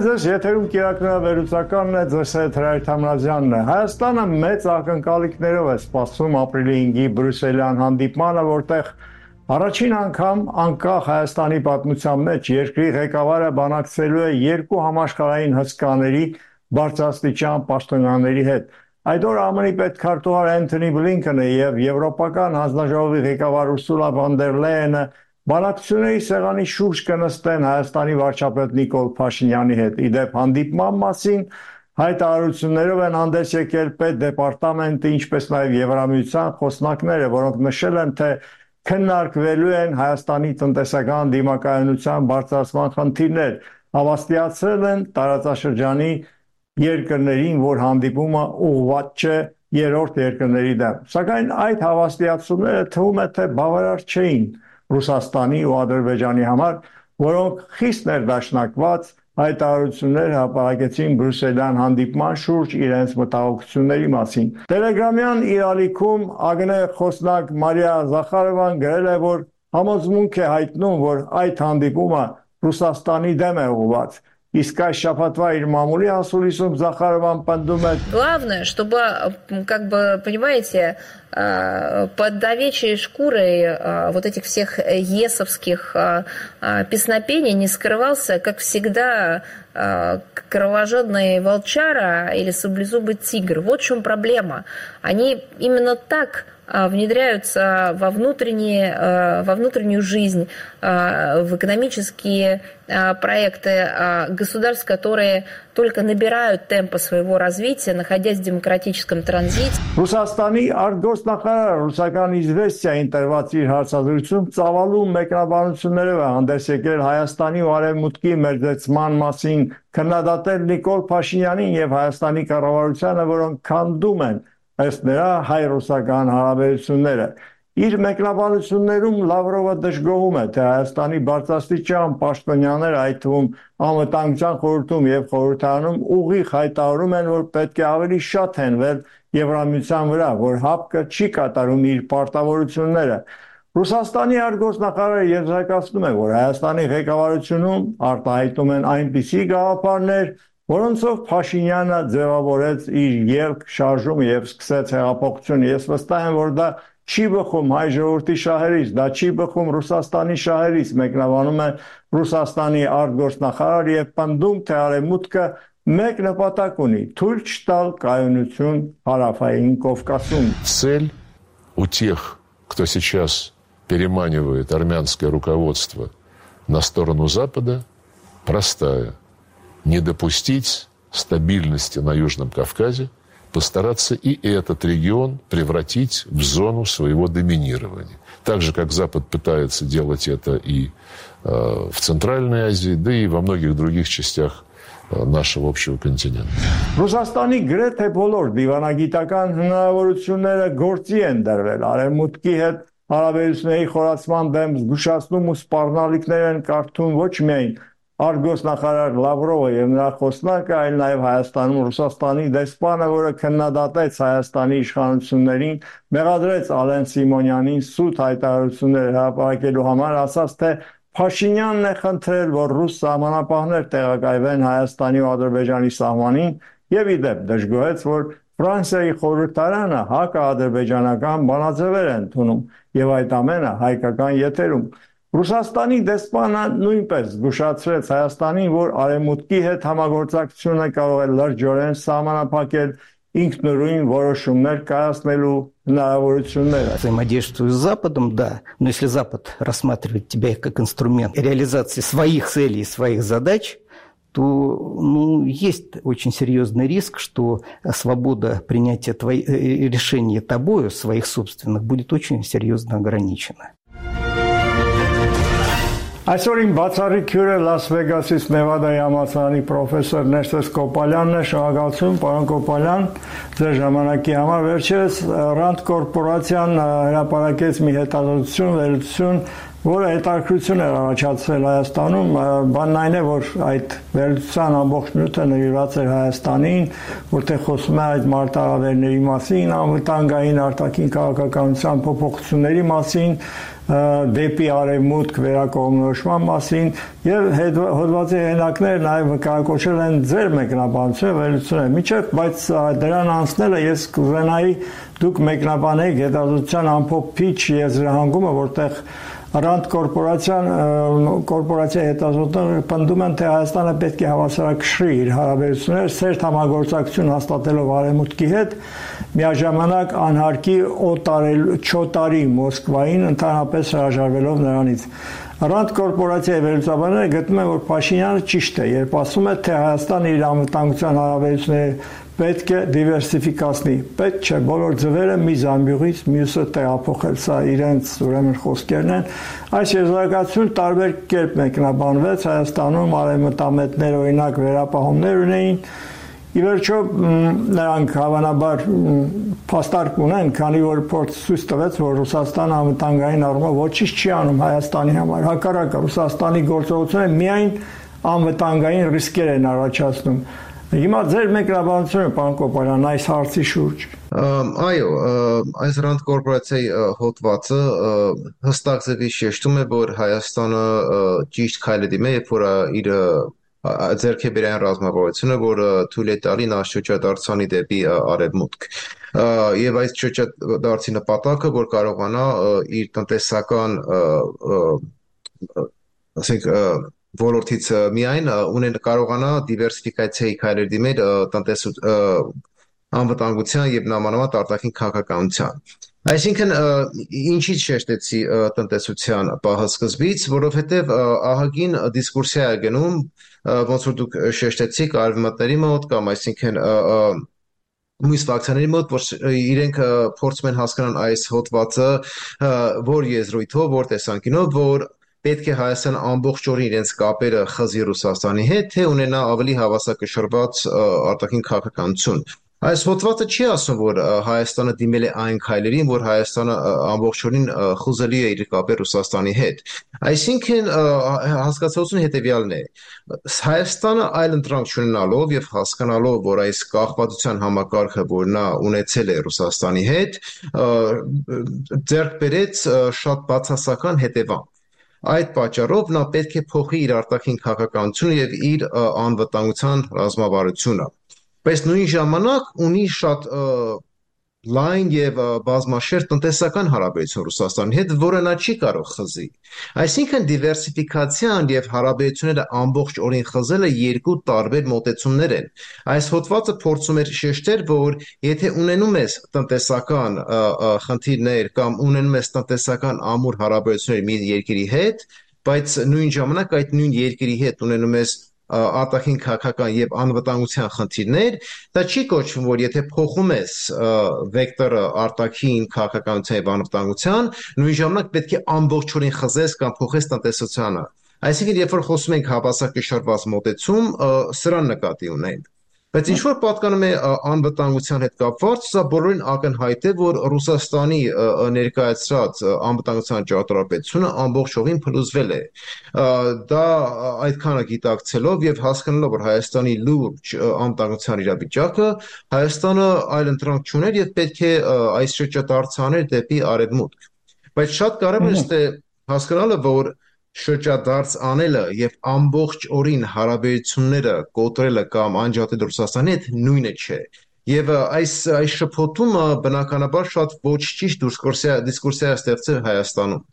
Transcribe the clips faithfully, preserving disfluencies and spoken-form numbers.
ձեզ եթերում կիրակնավերուցականն է, ձեզ հետ Հրայր Թամրազյանն է։ Հայաստանը մեծ ակնկալիքներով է սպասում ապրիլի հինգի բրյուսելյան հանդիպմանը, որտեղ առաջին անգամ անկախ Հայաստանի պատմության մեջ երկրի ղեկավարը բանակցելու է երկու համաշխարհային հսկաների բարձրաստիճան պաշտոնյաների հետ։ Այդ օրը ԱՄՆ-ի պետքարտուղար Անթոնի Բլինքենը եւ Եվրոպական հանձնաժողովի ղեկավար Ուրսուլա վան դեր Լեյենը բանակցությունների սեղանի շուրջ կնստեն Հայաստանի վարչապետ Նիկոլ Փաշինյանի հետ։ Իդեպ հանդիպման մասին հայտարարություններով են հանդես եկել պետդեպարտամենտի, ինչպես նաև Եվրամիության խոսնակները, որոնք նշել են, թե քննարկվելու են Հայաստանի տնտեսական դիմակայունության բարձրացման խնդիրներ, հավաստիացրել են տարածաշրջանի երկրներին, որ հանդիպումը ուղղված չէ երրորդ երկրների դեմ։ Սակայն այդ հավաստիացումները թվում է, թե բավարար չէին Ռուսաստանի ու Ադրբեջանի համար, որոնք խիստ ներդաշնակված հայտարարություններ հրապարակեցին բրյուսելյան հանդիպման շուրջ իրենց մտահոգությունների մասին։ Տելեգրամյան իր ալիքում ԱԳՆ խոսնակ Մարիա Զախարովան գրել է, որ համոզմունք է հայտնում, որ այդ հանդիպումը Ռուսաստանի դեմ է ուղղված։ Իսկ այս շաբաթվա իր մամուլի ասուլիսում Զախարովան պնդում է. Главное, чтобы, как бы, понимаете, под овечьей шкурой вот этих всех есовских песнопений не скрывался, как всегда, кровожадный волчара или саблезубый тигр. Вот в чем проблема. Они именно так внедряются во, внутренние, во внутреннюю жизнь, в экономические проекты государств, которые только набирают темпа своего развития, находясь в демократическом транзите. Ռուսաստանի արտգործնախարարը ռուսական իզվեստիային տրված իր հարցազրույցում ծավալուն մեկնաբանություններով է հանդես եկել Հայաստանի ու Արևմուտքի մերձեցման մասին, քննադատել Նիկոլ Փաշինյանին եւ Հայաստանի կառավարությանը, որոնք քանդում են ըստ նրա հայ-ռուսական հարաբերությունները։ Իր մեկնաբանություններում Լավրովը դժգոհում է, թե Հայաստանի բարձրաստիճան պաշտոնյաները, այդ թվում Անվտանգության խորհրդում եւ խորհրդարանում ուղիղ հայտարարում են, որ պետք է ավելի շատ հենվել Եվրամիության վրա, որ ՀԱՊԿ-ը չի կատարում իր պարտավորությունները։ Ռուսաստանի արտգործնախարարը եզրակացնում է, որ Հայաստանի ղեկավարությունում արտահայտում են այնպիսի գաղափարներ, որոնցով Փաշինյանը ձևավորեց իր ելք շարժումը եւ սկսեց հեղափոխություն։ Ես վստահ եմ, որ դա չի բխում հայ ժողովրդի շահերից, դա չի բխում Ռուսաստանի շահերից, մեկնաբանում է Ռուսաստանի արտգործնախարար եւ պնդում, թե Արևմուտքը մեկ նպատակ ունի՝ թույլ չտալ կայունություն Հարավային Կովկասում։ Цель у тех, кто сейчас переманивает армянское руководство на сторону Запада, простая. Не допустить стабильности на Южном Кавказе, постараться и этот регион превратить в зону своего доминирования. Так же, как Запад пытается делать это и э, в Центральной Азии, да и во многих других частях э, нашего общего континента. Ռուսաստանի գրեթե բոլոր դիվանագիտական հնարավորությունները գործի են դրվել Արևմուտքի հետ հարաբերությունների խորացման դեմ զգուշացնում ու սպառնալիքներ են կարդում ոչ միայն արտգործնախարար Լավրովը եւ նրա խոսնակը, այլ նաեւ Հայաստանում Ռուսաստանի դեսպանը, որը քննադատեց Հայաստանի իշխանություններին, մեղադրեց Ալեն Սիմոնյանին սուտ հայտարարություններ հրապարակելու համար, ասաց, թե Փաշինյանն է խնդրել, որ ռուս սահմանապահներ տեղակայվեն Հայաստանի ու Ադրբեջանի սահմանին եւ իդեպ դժգոհեց, որ Ֆրանսիայի խորհրդարանը հակաադրբեջանական բանաձևեր են ընդունում եւ այդ ամենը հայկական եթերում։ Ռուսաստանի դեսպանը նույնպես զգուշացրեց Հայաստանին, որ Արևմուտքի հետ համագործակցությունը կարող է լրջորեն սահմանափակել ինքնուրույն որոշումներ կայացնելու հնարավորությունները։ Взаимодействую с Западом, да, но если Запад рассматривает тебя как инструмент реализации своих целей, своих задач, то ну, есть очень серьезный риск, что свобода принятия твои, решений тобою, своих собственных, будет очень серьезно ограничена. Այսօրին բացառիկ հյուրը Լաս Վեգասից Նևադայի համալսարանի պրոֆեսոր Ներսես Կոպալյանն է։ Շնորհակալություն, պարոն Կոպալյան, ձեր ժամանակի համար։ Վերջերս Rand կորպորացիան հրապարակեց մի հետազոտություն, վերլուծություն, որը հետաքրքրություն է առաջացրել Հայաստանում, բանն այն է, որ այդ վերլուծության ամբողջ նյութը նվիրված էր Հայաստանին, որտեղ խոսում է այդ մարտահրավերների մասին, անվտանգային արտաքին քաղաքականության փոփոխությունների մասին, դեպի արևմուտք վերակողմնորոշման մասին եւ հոդվածի հեղինակները նաեւ վկայակոչել են ձեր մեկնաբանությունը վերլուծությունը միջև, բայց դրան անցնելը ես կուզենայի դուք մեկնաբանեիք հետազոտության ամփոփիչ եզրահանգումը, որտեղ Rand կորպորացիան կորպորացիայի հետազոտողները պնդում են, թե Հայաստանը պետք է հավասարակշռի իր հարաբերությունները սերտ համագործակցություն հաստատելով Արևմուտքի հետ, միաժամանակ անհարկի չոտարի Մոսկվային, ընդհանրապես հրաժարվելով նրանից։ Rand կորպորացիայի վերլուծաբանները գտնում են, որ Փաշինյանը ճիշտ է, երբ ասում է, թե Հայաստանը իր անվտանգության հարաբերությունները պետք է դիվերսիֆիկացնի։ Պետք չէ բոլոր ձևերը մի զամբյուղից մյուսը տեղափոխել, սա իրենց ուրեմն խոսքերն են։ Այս եզրակացությունը տարբեր կերպ մեկնաբանվեց Հայաստանում, արևմտամետներ օրինակ վերապահումներ ունեին։ Ի վերջո նրանք հավանաբար փաստարկ ունեն, քանի որ փորձ ցույց տվեց, որ Ռուսաստանը անվտանգային առումով ոչինչ չի անում Հայաստանի համար։ Հակառակը Ռուսաստանի գործողությունները միայն անվտանգային ռիսկեր են առաջացնում։ Հիմա ձեր մեկնաբանությունը, պարոն Կոպալյան, այս հարցի շուրջ։ Այո, այս Rand կորպորացիայի հոդվածը հստակ ձևի շեշտում է, որ Հայաստանը ճիշտ քայլ է դիմել, երբ որ իր ձեռքբերային ռազմավարությունը, որը թույլ է տալի նա շրջադարձանի դեպի արևմուտք։ Եվ այս շրջադարձի նպատակը, որ կարողանա իր տնտեսական, ասենք, ոլորտից միայն ունեն կարողանա դիվերսիֆիկացիայի քայլեր դիմել անվտանգության եւ նամանավանդ արտաքին քաղաքականության։ Այսինքն ինչից շեշտեցի տնտեսության պահը սկզբից, որովհետեւ ահագին դիսկուրսիա է գնում, ոնց որ դուք շեշտեցիք արևմտների մոտ կամ այսինքն մյուս ֆակցիաների մոտ, որ իրենք փորձում են հասկանալ այս հոդվածը որ եզրույթով, որ տեսանկյունով, որ պետք է Հայաստանը ամբողջ օրին իրենց կապերը խզի Ռուսաստանի հետ, թե ունենա ավելի հավասարակշռված արտաքին քաղաքականություն։ Այս հոդվածը չի ասում, որ Հայաստանը դիմել է այն քայլերին, որ Հայաստանը ամբողջ օրին խուզելի է իր կապերը Ռուսաստանի հետ։ Այսինքն հասկացողությունը հետևյալն է. Հայաստանը այլ ընտրանք չունենալով եւ հասկանալով, որ այս կախվածության համակարգը, որ նա ունեցել է Ռուսաստանի հետ, ձեռք բերեց շատ բացասական հետևանք։ Այդ պատճառով նա պետք է փոխի իր արտաքին քաղաքականությունը եւ իր անվտանգության ռազմավարությունը։ Բայց նույն ժամանակ ունի շատ լայն եւ բազմաշերտ տնտեսական հարաբերություն Ռուսաստանի հետ, որը նա չի կարող խզի։ Այսինքն դիվերսիֆիկացիան եւ հարաբերությունները ամբողջ օրին խզելը երկու տարբեր մոտեցումներ են։ Այս հոդվածը փորձում է շեշտել, որ եթե ունենում ես տնտեսական խնդիրներ կամ ունենում ես տնտեսական ամուր հարաբերություններ մի երկրի հետ, բայց նույն ժամանակ այդ նույն երկրի հետ ունենում ես արտաքին քաղաքական եւ անվտանգության խնդիրներ, դա չի կոչվում, որ եթե փոխում ես վեկտորը արտաքին քաղաքականության եւ անվտանգության, նույն ժամանակ պետք է ամբողջ օրին խզես կամ փոխես տնտեսությանը։ Այսինքն, երբ որ խոսում ենք հավասարակշռված մոտեցում, սրան նկատի ունենք։ Բայց ինչ որ պատկանում է անվտանգության հետ կապված, սա բոլորին ակնհայտ է, որ Ռուսաստանի ներկայացրած անվտանգության ճարտարապետությունը ամբողջովին փլուզվել է։ Դա այդքանը գիտակցելով եւ հասկանալով, որ Հայաստանի լուրջ անվտանգության իրավիճակը, Հայաստանը այլ ընտրանք չուներ եւ պետք է այս շրջադարձ աներ դեպի արևմուտք։ Բայց շատ կարևոր է հասկանալը, որ շրջադարձ անելը եւ ամբողջ օրին հարաբերությունները կոտրելը կամ անջատել Ռուսաստանի հետ նույնը չէ։ Եվ այս այս շփոթումը բնականաբար շատ ոչ ճիշտ դիսկուրսիա է ստեղծել Հայաստանում։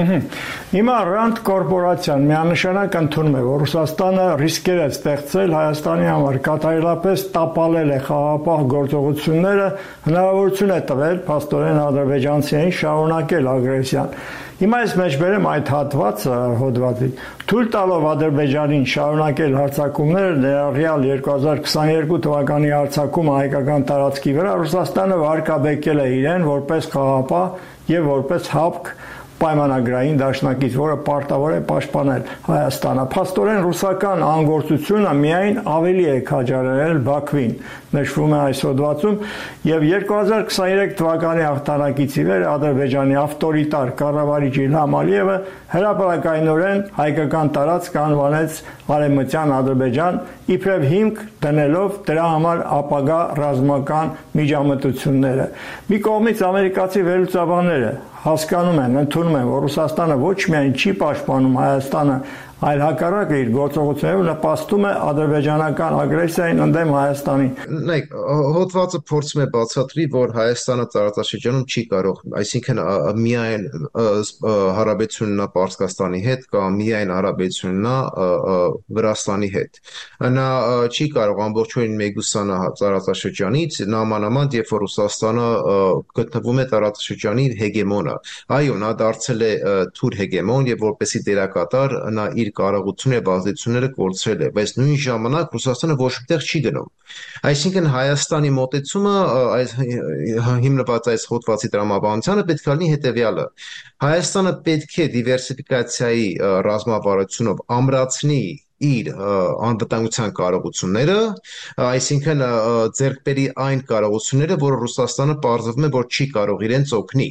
Հիմա Rand կորպորացիան միանշանակ ընդունում է, որ Ռուսաստանը ռիսկեր է ստեղծել Հայաստանի համար, կատարելապես տապալել է խաղաղապահ գործողությունները, հնարավորություն է տվել փաստորեն ադրբեջանցիներին շարունակել ագրեսիան։ Հիմա ես մեջբերեմ այդ հատվածը հոդվածի, թույլ տալով Ադրբեջանին շարունակել հարձակումները, ներառյալ երկու հազար քսաներկու թվականի հարձակումը հայկական տարածքի վրա, Ռուսաստանը վարկաբեկել է իրեն որպես խաղաղապահ եւ որպես հապկ պայմանագրային դաշնակից, որը պարտավոր է պաշտպանել Հայաստանը։ Փաստորեն ռուսական անգործությունը միայն ավելի է քաջարել Բաքվին, նշվում է այս հոդվածում, եւ երկու հազար քսաներեք թվականի հաղթանակից ի վեր Ադրբեջանի ավտորիտար կառավարիչ Իլհամ Ալիևը հրապարակայնորեն հայկական տարածք անվանեց Արևմտյան Ադրբեջան, իբրև հիմք դնելով դրա համար ապագա ռազմական միջամտությունները։ Մի կողմից ամերիկացի վերլուծաբանները հասկանում են, ընդունում են, որ Ռուսաստանը ոչ միայն չի պաշտպանում Հայաստանը, այլ հակառակը իր գործողություններով նպաստում է ադրբեջանական ագրեսիային ընդդեմ Հայաստանի։ Նայեք, հոդվածը փորձում է բացատրի, որ Հայաստանը տարածաշրջանում չի կարող, այսինքն միայն հարաբերություն ունենա Պարսկաստանի հետ կամ միայն հարաբերություն ունենա Վրաստանի հետ։ Նա չի կարող ամբողջովին մեգուսանա տարածաշրջանից, նամանավանդ երբ որ Ռուսաստանը գտնվում է տարածաշրջանի հեգեմոնը։ Այո, նա դարձել է թուր հեգեմոն եւ որպեսի դերակատար նա իր կարողությունը եւ ազդեցությունները կորցրել է, բայց նույն ժամանակ Ռուսաստանը ոչ մտեղ չի գնում։ Այսինքն Հայաստանի մոտեցումը այս հիմնված այս հոդվածի տրամաբանությանը պետք է լինի հետեւյալը։ Հայաստանը պետք է դիվերսիֆիկացիայի ռազմավարությունով ամրացնի իր անվտանգության կարողությունները, այսինքն ձեռք բերի այն կարողությունները, որ Ռուսաստանը պարզվում է, որ չի կարող իրենց օգնի։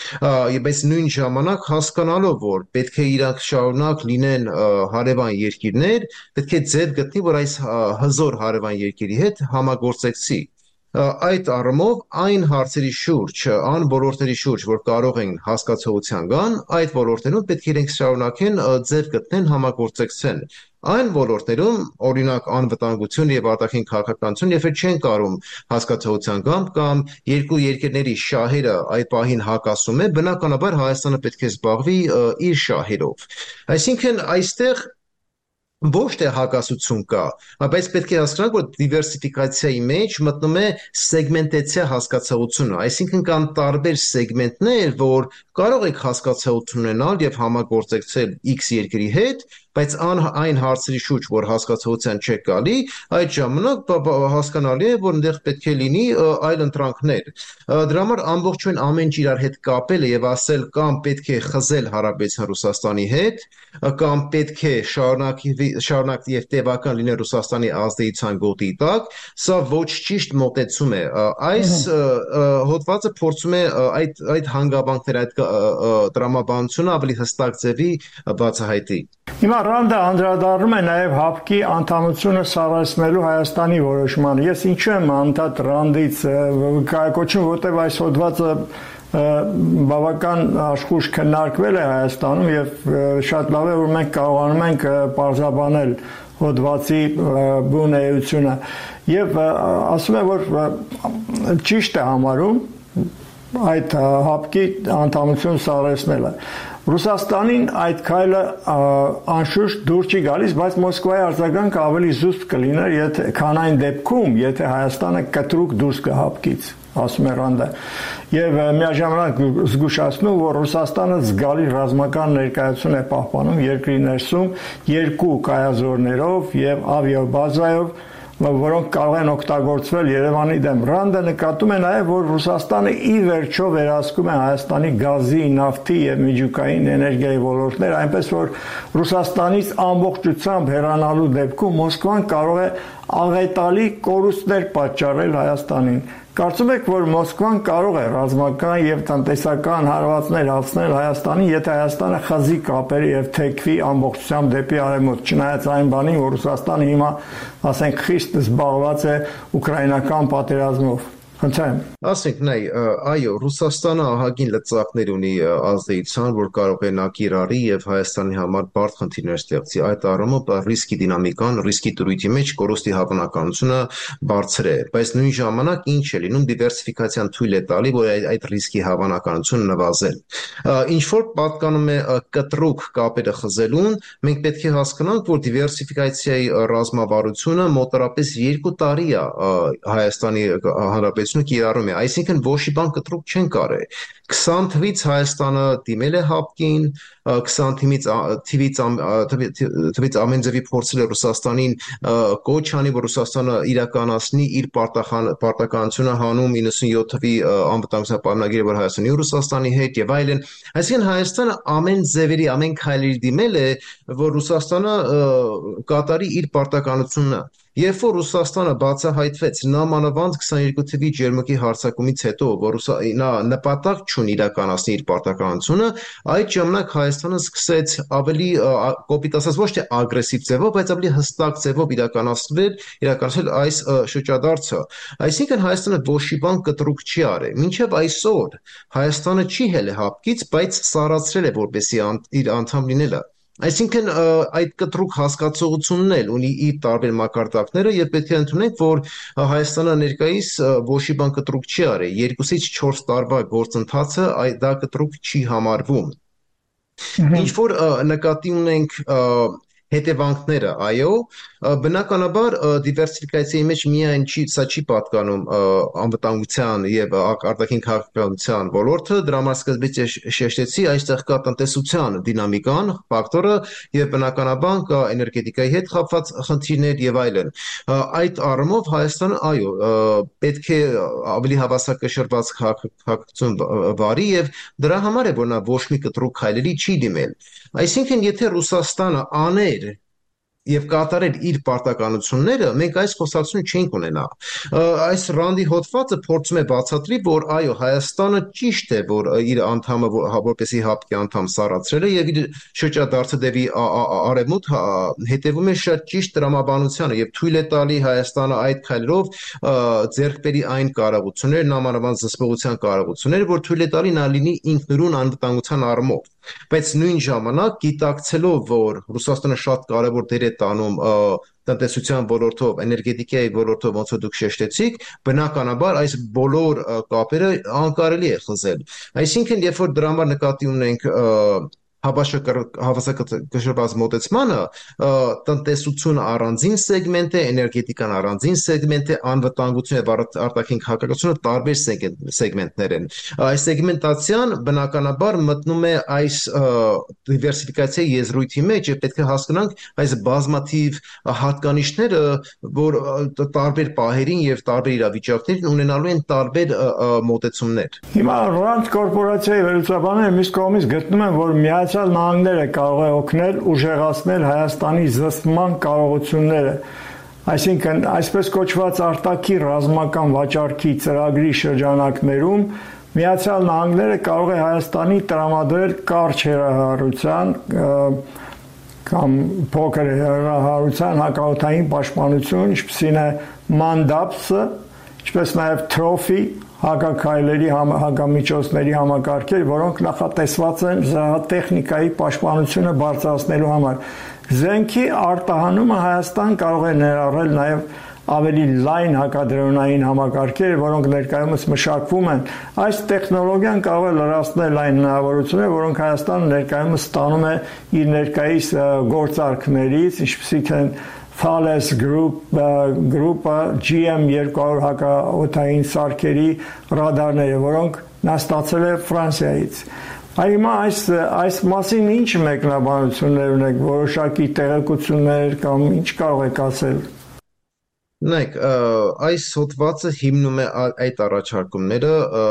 Բայց նույն ժամանակ հասկանալով, որ պետք է իրանք շարունակ լինեն հարևան երկիրներ, պետք է ձև գտնի, որ այս հզոր հարևան երկրի հետ համագործակցի։ Այդ առումով այն հարցերի շուրջ, այն ոլորտների շուրջ, որ կարող են հասկացողության գան, այդ ոլորտներում պետք է իրենք շարունակեն ձև գտնեն համագործակցեն։ Այն ոլորտներում, օրինակ անվտանգություն եւ արտաքին քաղաքականություն, երբ չեն կարող հասկացողության գամ կամ երկու երկրների շահերը այդ պահին հակասում է, բնականաբար Հայաստանը պետք է զբաղվի իր շահերով։ Այսինքն այստեղ ոչ թե հակասություն կա, բայց պետք է հասկանանք, որ դիվերսիֆիկացիայի մեջ մտնում է սեգմենտացիա հասկացողությունը, այսինքն կան տարբեր սեգմենտներ, որ կարող եք հասկացողություն ունենալ եւ համագործակցել X երկրի հետ, բայց այն հարցերի շուրջ, որ հասկացողության չեք գալի, այդ ժամանակ հասկանալի է, որ այնտեղ պետք է լինի այլ ընտրանքներ։ Դրա համար ամբողջովին ամեն ինչ իրար հետ կապել եւ ասել կամ պետք է խզել հարաբերության Ռուսաստանի հետ, կամ պետք է շարունակի շարունակ եւ տևական լինել Ռուսաստանի ազդեցության գոտի տակ, սա ոչ ճիշտ մոտեցում է։ Այս հոդվածը փորձում է այդ այդ հանգամանքները, այդ տրամաբանությունը ավելի հստակ ձևի բացահայտի։ Հիմա Ռանդը անդրադառնում է նաև ՀԱՊԿ-ի անդամությունը սառեցնելու Հայաստանի որոշմանը։ Ես ինչու եմ անդադ Ռանդից կայակոչում, որտեղ այս հոդվածը բավական աշխուժ քննարկվել է Հայաստանում եւ շատ լավ է, որ մենք կարողանում ենք պարզաբանել հոդվածի բուն էությունը եւ ասում եմ, որ ճիշտ է համարում այդ ՀԱՊԿ-ի անդամություն սառեցնելը։ Ռուսաստանին այդ քայլը անշուշտ դուր չի գալիս, բայց Մոսկվայի արձագանքը ավելի զուսպ կլիներ, եթե քան այն դեպքում, եթե Հայաստանը կտրուկ դուրս գա ՀԱՊԿ-ից, ասում է Ռանդը։ Եվ միաժամանակ զգուշացնում, որ Ռուսաստանը զգալի ռազմական ներկայություն է պահպանում երկրի ներսում երկու կայազորներով եւ ավիաբազայով, որոնք կարող են օգտագործվել Երևանի դեմ։ Ռանդը նկատում է նաև, որ Ռուսաստանը ի վերջո վերահսկում է Հայաստանի գազի, նավթի եւ միջուկային էներգիայի ոլորտներ, այնպես որ Ռուսաստանից ամբողջությամբ հեռանալու դեպքում Մոսկվան կարող է աղետալի կորուստներ պատճառել Հայաստանին։ Կարծում եք, որ Մոսկվան կարող է ռազմական եւ տնտեսական հարվածներ հասցնել Հայաստանին, եթե Հայաստանը խզի կապերի եւ թեքվի ամբողջությամբ դեպի արևմուտք, չնայած այն բանին, որ Ռուսաստանը հիմա, ասենք, խիստ զբաղված է ուկրաինական պատերազմով։ Խնդրեմ։ Ասենք, նայ, այո, Ռուսաստանը ահագին լծակներ ունի ազդեցության, որ կարող է նա կիրառի եւ Հայաստանի համար բարդ խնդիրներ ստեղծի։ Այդ առումով ռիսկի դինամիկան, ռիսկի դրույթի մեջ կորուստի հավանականությունը բարձր է, բայց նույն ժամանակ ինչ է լինում, դիվերսիֆիկացիան թույլ է տալի, որ այդ ռիսկի հավանականությունը նվազել։ Ինչ որ պատկանում է կտրուկ կապերը խզելուն, մենք պետք է հասկանանք, որ դիվերսիֆիկացիայի ռազմավարությունը մոտավորապես երկու տարի է Հայաստանի Հանրապետության պետությունը կիրառում է, այսինքն ոչ մի բան կտրուկ չեն կարել։ քսան թվից Հայաստանը դիմել է հապկին, քսան թվից թվից թվից ամեն ձևի փորձել է Ռուսաստանին կոչ անի, որ Ռուսաստանը իրականացնի իր պարտականությունը հանում իննսունյոթ թվի անվտանգության պայմանագիրը, որ Հայաստանի ու Ռուսաստանի հետ եւ այլն։ Այսինքն Հայաստանը ամեն ձևերի, ամեն քայլերի դիմել է, որ Ռուսաստանը կատարի իր պարտականությունը։ Երբ որ Ռուսաստանը բացահայտվեց նամանավանդ քսաներկու թվի ջերմուկի հարձակումից հետո, որ նա նպատակ չունի իրականացնի իր պարտականությունը, այդ ժամանակ Հայաստանը սկսեց ավելի կոպիտ ասած ոչ թե ագրեսիվ ձևով, բայց ավելի հստակ ձևով իրականացնել, իրականացնել այս շրջադարձը։ Այսինքն Հայաստանը ոչ մի բան կտրուկ չի արել։ Մինչև այսօր Հայաստանը չի հել հապկից, բայց սառացրել է որպեսզի իր անդամ լինելը։ Այսինքն այդ կտրուկ հասկացողությունն էլ ունի իր տարբեր մակարդակները եւ պետք է ընդունենք, որ Հայաստանը ներկայիս ոչ մի բան կտրուկ չի արել։ Երկուսից չորս տարվա գործընթացը այդ դա կտրուկ չի համարվում։ Ինչ որ նկատի ունենք հետևանքները, այո, բնականաբար դիվերսիֆիկացիայի մեջ միայն չի, սա չի պատկանում անվտանգության եւ արտաքին քաղաքականության ոլորտը, դրա համար սկզբից շեշտեցի, այստեղ կա տնտեսության դինամիկան, ֆակտորը եւ բնականաբար կա էներգետիկայի հետ կապված խնդիրներ եւ այլն։ Այդ առումով Հայաստանը, այո, պետք է ավելի հավասարակշռված քաղաքականություն վարի եւ դրա համար է, որ նա ոչ մի կտրուկ քայլերի չի դիմել։ Այսինքն, եթե Ռուսաստանը աներ եւ կատարել իր պարտականությունները, մենք այս խոսակցությունը չենք ունենա։ Այս ռանդի հոդվածը փորձում է բացատրի, որ այո, Հայաստանը ճիշտ է, որ իր անդամը որպեսի հապկի անդամ սառացրել է եւ իր շրջադարձը դեպի արևմուտք հետևում է շատ ճիշտ տրամաբանությանը եւ թույլ է տալի Հայաստանը այդ քայլերով ձեռք բերի այն կարողություններ, նամանավանդ զսպողության կարողություններ, որ թույլ է տալի նա լինի ինքնուրույն անվտանգության առումով։ Բայց նույն ժամանակ գիտակցելով, որ Ռուսաստանը շատ կարևոր դեր է տանում տնտեսության ոլորտով, էներգետիկայի ոլորտով, ոնց որ դուք շեշտեցիք, բնականաբար այս բոլոր կապերը անկարելի է խզել։ Այսինքն, երբ որ դրա համար նկատի ունենք հավասարակշռված մոտեցմանը, տնտեսությունը առանձին սեգմենտ է, էներգետիկան առանձին սեգմենտ է, անվտանգությունը եւ արտաքին քաղաքականությունը տարբեր սեգմենտներ են։ Այս սեգմենտացիան բնականաբար մտնում է այս դիվերսիֆիկացիայի եզրույթի մեջ եւ պետք է հասկանանք այս բազմաթիվ հատկանիշները, որ տարբեր պահերին եւ տարբեր իրավիճակներին ունենալու են տարբեր մոտեցումներ։ Հիմա Rand կորպորացիայի վերլուծաբանները մյուս կողմից գտնում են, որ Միացյալ Նահանգները կարող է օգնել ուժեղացնել Հայաստանի զսպման կարողությունները, այսինքն այսպես կոչված արտաքին ռազմական վաճառքի ծրագրի շրջանակներում Միացյալ Նահանգները կարող է Հայաստանի տրամադրել կարճ հեռահարության կամ փոքր հեռահարության հակաօդային պաշտպանություն, ինչպիսին է Mandabs-ը, ինչպես նաև Trophy հակաքայլերի հակամիջոցների համակարգեր, որոնք նախատեսված են զրահատեխնիկայի պաշտպանությունը բարձրացնելու համար։ Զենքի արտահանումը Հայաստան կարող է ներառել նաև ավելի լայն հակադրոնային համակարգեր, որոնք ներկայումս մշակվում են։ Այս տեխնոլոգիան կարող է լրացնել այն հնարավորությունները, որոնք Հայաստանը ներկայումս ստանում է իր ներկայիս գործարքներից, ինչպիսիք են Thales Group գրուպը G M երկու հարյուր հակաօդային սարքերի ռադարները, որոնք նա ստացել է Ֆրանսիայից։ Հիմա այս այս մասին ինչ մեկնաբանություններ ունեք, որոշակի տեղեկություններ կամ ինչ կարող եք ասել։ Նայեք, այս հոդվածը հիմնում է այդ առաջարկումները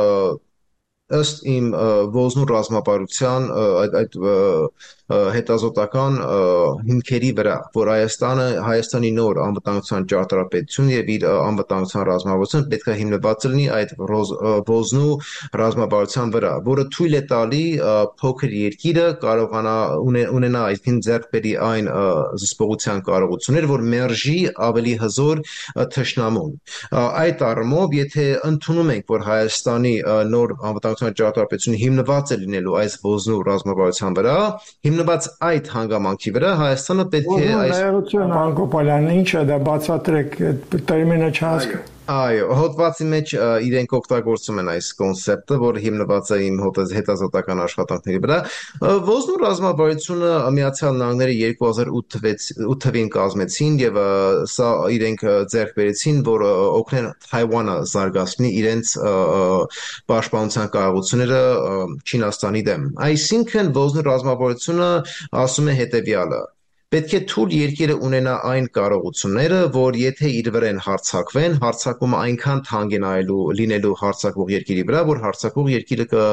ըստ իմ ոզնու ռազմապարության այդ այդ հետազոտական հիմքերի վրա, որ Հայաստանը Հայաստանի նոր անվտանգության ճարտարապետություն եւ իր անվտանգության ռազմավարությունը պետք է հիմնված լինի այդ ոզնու ռազմավարության վրա, որը թույլ է տալի փոքր երկիրը կարողանա ունենա այսին ձեռք բերի այն զսպողության կարողություններ, որ մերժի ավելի հզոր թշնամուն։ Այդ առումով, եթե ընդունում ենք, որ Հայաստանի նոր անվտանգության ճարտարապետությունը հիմնված է լինելու այս ոզնու ռազմավարության վրա, հիմնված այդ հանգամանքի վրա Հայաստանը պետք է այս Ներողություն Հակոբյան, ինչ է դա բացատրեք, այդ տերմինը չհասկա։ Այո, հոդվածի մեջ իրենք օգտագործում են այս կոնցեպտը, որը հիմնված է իմ հետազոտական աշխատանքների վրա։ Ոզնու ռազմավարությունը Միացյալ Նահանգները երկու հազար ութ թվականին կազմեցին եւ սա իրենք ձեռք բերեցին, որ օգնեն Թայվանը զարգացնի իրենց պաշտպանության կարողությունները Չինաստանի դեմ։ Այսինքն ոզնու ռազմավարությունը ասում է հետեւյալը. պետք է թույլ երկիրը ունենա այն կարողությունները, որ եթե իր վրա հարձակվեն, հարձակումը այնքան թանկ է նայելու լինելու հարձակվող երկիրի վրա, որ հարձակվող երկիրը կը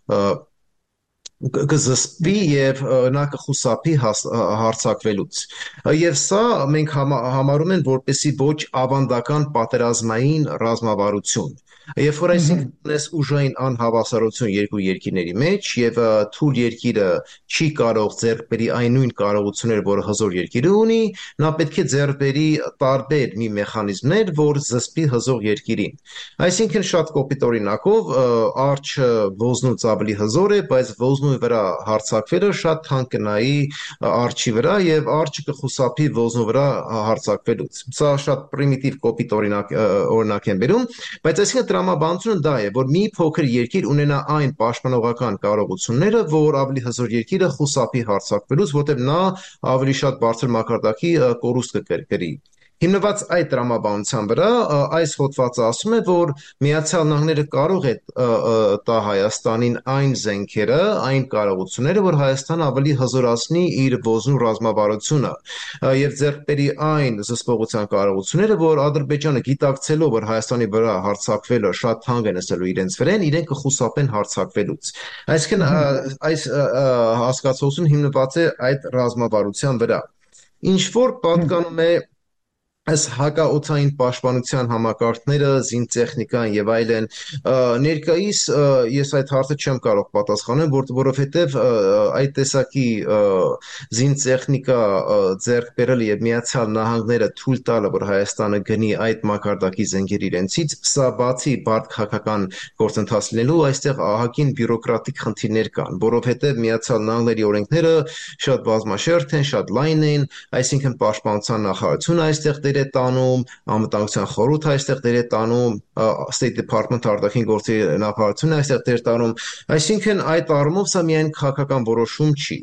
կզսպի եւ նա կխուսափի հարձակվելուց։ Եվ սա մենք համարում ենք որպեսի ոչ ավանդական պատերազմային ռազմավարություն։ Երբ որ այսինքն ունես ուժային անհավասարություն երկու երկիրների մեջ եւ թույլ երկիրը չի կարող ձեռք բերի այն նույն կարողությունները, որ հզոր երկիրը ունի, նա պետք է ձեռք բերի տարբեր մի մեխանիզմներ, որ զսպի հզոր երկիրին։ Այսինքն շատ կոպիտ օրինակով արջը ոզնուց ավելի հզոր է, բայց ոզնուի վրա հարձակվելը շատ թանկ կնայի արջի վրա եւ արջը կխուսափի ոզնու վրա հարձակվելուց։ Սա շատ պրիմիտիվ կոպիտ օրինակ օրինակ եմ բերում, բայց այսինքն տրամաբանությունը դա է, որ մի փոքր երկիր ունենա այն պաշտպանողական կարողությունները, որ ավելի հզոր երկիրը խուսափի հարձակվելուց, որտեղ նա ավելի շատ բարձր մակարդակի կորուստ կկրի։ Հիմնված այդ տրամաբանության վրա այս հոդվածը ասում է, որ Միացյալ Նահանգները կարող է տա Հայաստանին այն զենքերը, այն կարողությունները, որ Հայաստանը ավելի հզորացնի իր ոզնու ռազմավարությունը եւ ձեռք բերի այն զսպողության կարողությունները, որ Ադրբեջանը գիտակցելով, որ Հայաստանի վրա հարձակվելը շատ թանկ է նստելու իրենց վրան, իրենք կխուսափեն հարձակվելուց։ Այսինքն այս հասկացությունը հիմնված է այդ ռազմավարության վրա։ Ինչ որ պատկանում է Այս հակաօդային պաշտպանության համակարգները, զինտեխնիկան եւ այլն, ներկայիս ես այդ հարցը չեմ կարող պատասխանել, որովհետեւ այդ տեսակի զինտեխնիկա ձեռք բերել եւ Միացյալ Նահանգները թույլ տալը, որ Հայաստանը գնի այդ մակարդակի զենքեր իրենցից, սա բացի բարդ քաղաքական գործընթաց լինելու, այստեղ ահագին բյուրոկրատիկ խնդիրներ կան, որովհետեւ Միացյալ Նահանգների օրենքները շատ բազմաշերտ են, շատ լայն են, այսինքն պաշտպանության նախարարությունը այստեղ դեր է տանում, անվտանգության խորհուրդը այստեղ դեր է տանում, State Department արտաքին գործերի նախարարությունը այստեղ դեր տանում, այսինքն այդ առումով սա միայն քաղաքական որոշում չի։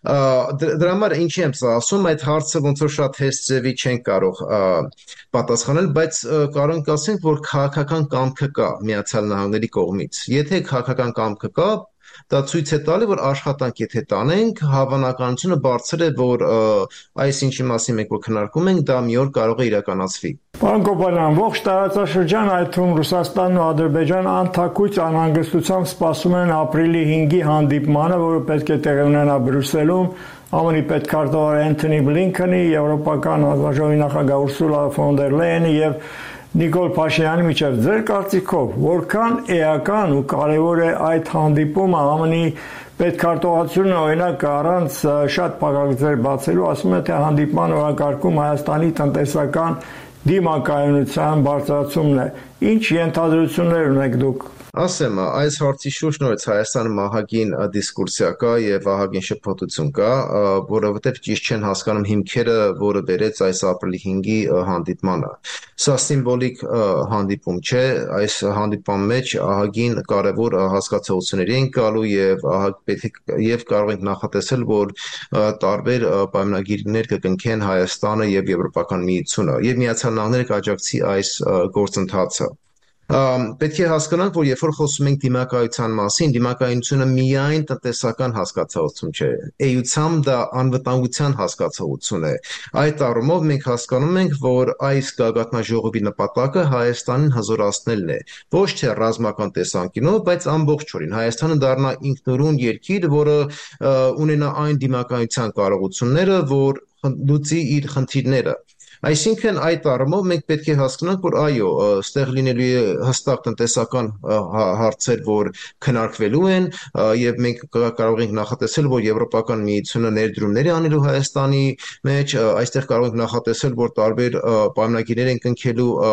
Դրա համար ինչի եմ սա ասում, այդ հարցը ոնց որ շատ հեշտ ձևի չեն կարող պատասխանել, բայց կարող ենք ասենք, որ քաղաքական կամքը կա Միացյալ Նահանգների կողմից։ Եթե քաղաքական կամքը կա, դա ցույց է տալի, որ աշխատանք եթե տանենք, հավանականությունը բարձր է, որ այս ինչի մասին մենք որ քննարկում ենք, դա մի օր կարող է իրականացվի։ Պարոն Կոպալյան, ողջ տարածաշրջանը, այդ թվում Ռուսաստանն ու Ադրբեջանը անթակույց անհանգստությամբ սպասում են ապրիլի հինգի հանդիպմանը, որը պետք է տեղի ունենա Բրյուսելում, ԱՄՆ-ի պետքարտուղար Էնթոնի Բլինքենի, Եվրոպական հանձնաժողովի նախագահ Ուրսուլա ֆոն դեր Լեյենի եւ Նիկոլ Փաշինյանի միջև ձեր կարծիքով որքան էական ու կարևոր է այդ հանդիպումը ԱՄՆ-ի պետքարտուղարությունը օրինակ առանց շատ փակագծեր բացելու ասում է թե հանդիպման օրակարգում Հայաստանի տնտեսական դիմակայունության բարձրացումն է։ Ինչ ենթադրություններ ունեք դուք։ Ասեմ, այս հարցի շուրջ նորից Հայաստանը մահագին դիսկուրսիա կա եւ ահագին շփոթություն կա, որովհետեւ ճիշտ չեն հասկանում հիմքերը, որը վերեց այս ապրիլի հինգի հանդիպմանը։ Սա սիմվոլիկ հանդիպում չէ, այս հանդիպման մեջ ահագին կարևոր հասկացություններ են գալու եւ պետք է եւ կարող ենք նախատեսել, որ տարբեր պայմանագիրներ կկնքեն Հայաստանը եւ Եվրոպական միությունը եւ Միացյալ Նահանգները կաջակցի այս գործընթացը։ Պետք է հասկանանք, որ երբ որ խոսում ենք դիմակայության մասին, դիմակայությունը միայն տնտեսական հասկացություն չէ, էությամբ դա անվտանգության հասկացություն է։ Այդ առումով մենք հասկանում ենք, որ այս գագաթնաժողովի նպատակը Հայաստանին հզորացնելն է, ոչ թե ռազմական տեսանկյունով, բայց ամբողջորեն Հայաստանը դառնա ինքնուրույն երկիր, որը ունենա այն դիմակայության կարողությունները, որ լուծի իր խնդիրները։ Այսինքն այդ առումով մենք պետք է հասկանանք, որ այո, ստեղ լինելու է հստակ տնտեսական հարցեր, որ քննարկվելու են, եւ մենք կարող ենք նախատեսել, որ Եվրոպական միությունը ներդրումներ է անելու Հայաստանի մեջ, այստեղ կարող ենք նախատեսել, որ տարբեր պայմանագիրներ են կնքելու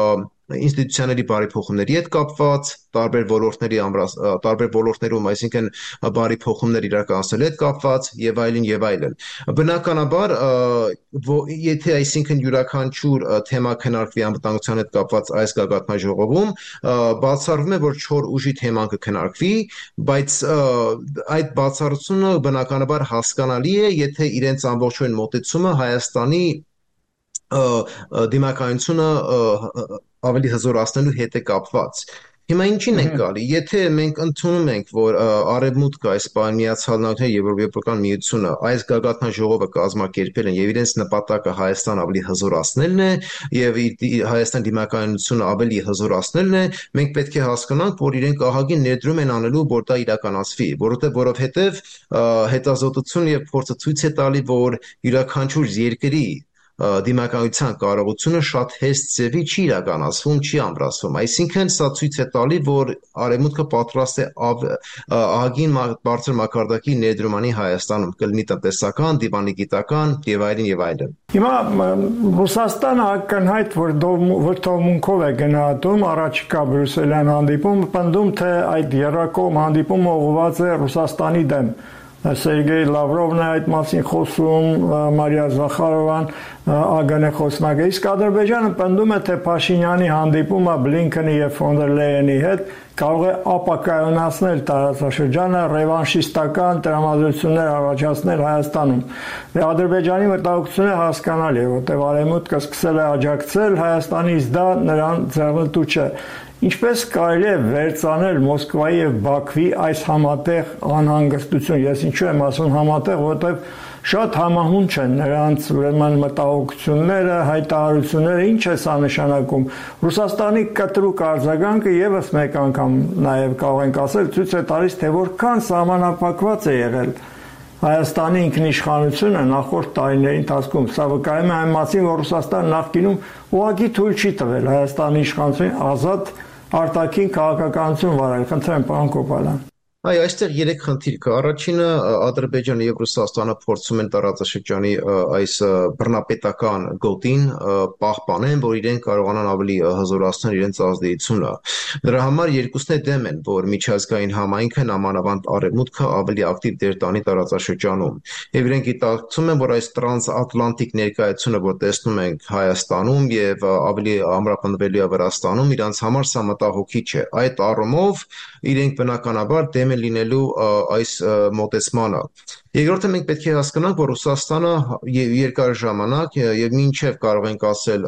ինստիտուցիաների բարեփոխումների հետ կապված, տարբեր ոլորտների ամրաց, տարբեր ոլորտներում, այսինքն բարեփոխումներ իրականացնելու հետ կապված եւ այլն եւ այլն։ Բնականաբար, եթե այսինքն յուրաքանչյուր թեմա քննարկվի անվտանգության հետ կապված այս գագաթնաժողովում, բացառվում է, որ չոր ուժի թեման կքննարկվի, բայց այդ բացառությունը բնականաբար հասկանալի է, եթե իրենց ամբողջովին մոտեցումը Հայաստանի դիմակայությունը ավելի հզորացնելու հետ է կապված։ Հիմա ինչին ենք գալի, եթե մենք ընդունում ենք, որ Արևմուտքը, այս բան Միացյալ Նահանգները եւ Եվրոպական միությունը այս գագաթնաժողովը կազմակերպել են եւ իրենց նպատակը Հայաստան ավելի հզորացնելն է եւ Հայաստան դիմակայությունը ավելի հզորացնելն է, մենք պետք է հասկանանք, որ իրենք ահագին ներդրում են անելու, որ դա իրականացվի, որովհետեւ որովհետեւ հետազոտություն եւ փորձը ցույց է տալի, որ յուրաքանչյուր երկրի դիմակայության կարողությունը շատ հեշտ ձևի չի իրականացվում, չի ամրացվում։ Այսինքն սա ցույց է տալի, որ Արևմուտքը պատրաստ է ահագին բարձր մակարդակի ներդրումանի Հայաստանում, կլինի տնտեսական, դիվանագիտական եւ այլն եւ այլն։ Հիմա Ռուսաստանը ակնհայտ որ թողմունքով է գնահատում առաջիկա բրյուսելյան հանդիպում, պնդում թե այդ երրակողմ հանդիպումը ուղղված է Ռուսաստանի դեմ։ Սերգեյ Լավրովն է այդ մասին խոսում, Մարիա Զախարովան ԱԳՆ խոսնակը, իսկ Ադրբեջանը պնդում է, թե Փաշինյանի հանդիպումը Բլինքենի եւ ֆոն դեր Լեյենի հետ կարող է ապակայունացնել տարածաշրջանը, ռևանշիստական տրամադրություններ առաջացնել Հայաստանում։ Դե Ադրբեջանի մտահոգությունը հասկանալի է, որտեղ Արևմուտքը սկսել է աջակցել Հայաստանից, դա նրան ձեռնտու չէ։ Ինչպես կարելի է վերցանել Մոսկվայի եւ Բաքվի այս համատեղ անհանգստություն։ Ես ինչու եմ ասում համատեղ, որովհետեւ շատ համահունչ են նրանց ուրեմն մտահոգությունները, հայտարարությունները, ինչ է սա նշանակում։ Ռուսաստանի կտրուկ արձագանքը եւս մեկ անգամ նաեւ կարող ենք ասել ցույց է տալիս, թե որքան սահմանափակված է եղել Հայաստանի ինքնիշխանությունը նախորդ տարիների ընթացքում։ Սա վկայում է այն մասին, որ Ռուսաստանը նախկինում ուղղակի թույլ չի տվել Հայաստանի իշխանությունին ազատ արտաքին քաղաքականություն վարել։ Խնդրեմ, պարոն Կոպալյան։ Այ այստեղ երեք խնդիր կա։ Առաջինը Ադրբեջանը եւ Ռուսաստանը փորձում են տարածաշրջանի այս բռնապետական գոտին պահպանեն, որ իրենք կարողանան ավելի հզորացնել իրենց ազդեցությունը։ Դրա համար երկուսն է դեմ են, որ միջազգային համայնքը նամանավանդ Արևմուտքը ավելի ակտիվ դեր տանի տարածաշրջանում։ Եվ իրենք գիտակցում են, որ այս տրանսատլանտիկ ներկայությունը, որ տեսնում ենք Հայաստանում եւ ավելի ամրապնդվելու է Վրաստանում, իրանց համար սա մտահոգիչ է։ Այդ առումով իրենք բնականաբար դեմ լինելու այս մոտեցմանը։ Երկրորդը մենք պետք է հասկանանք, որ Ռուսաստանը երկար ժամանակ եւ մինչեւ կարող ենք ասել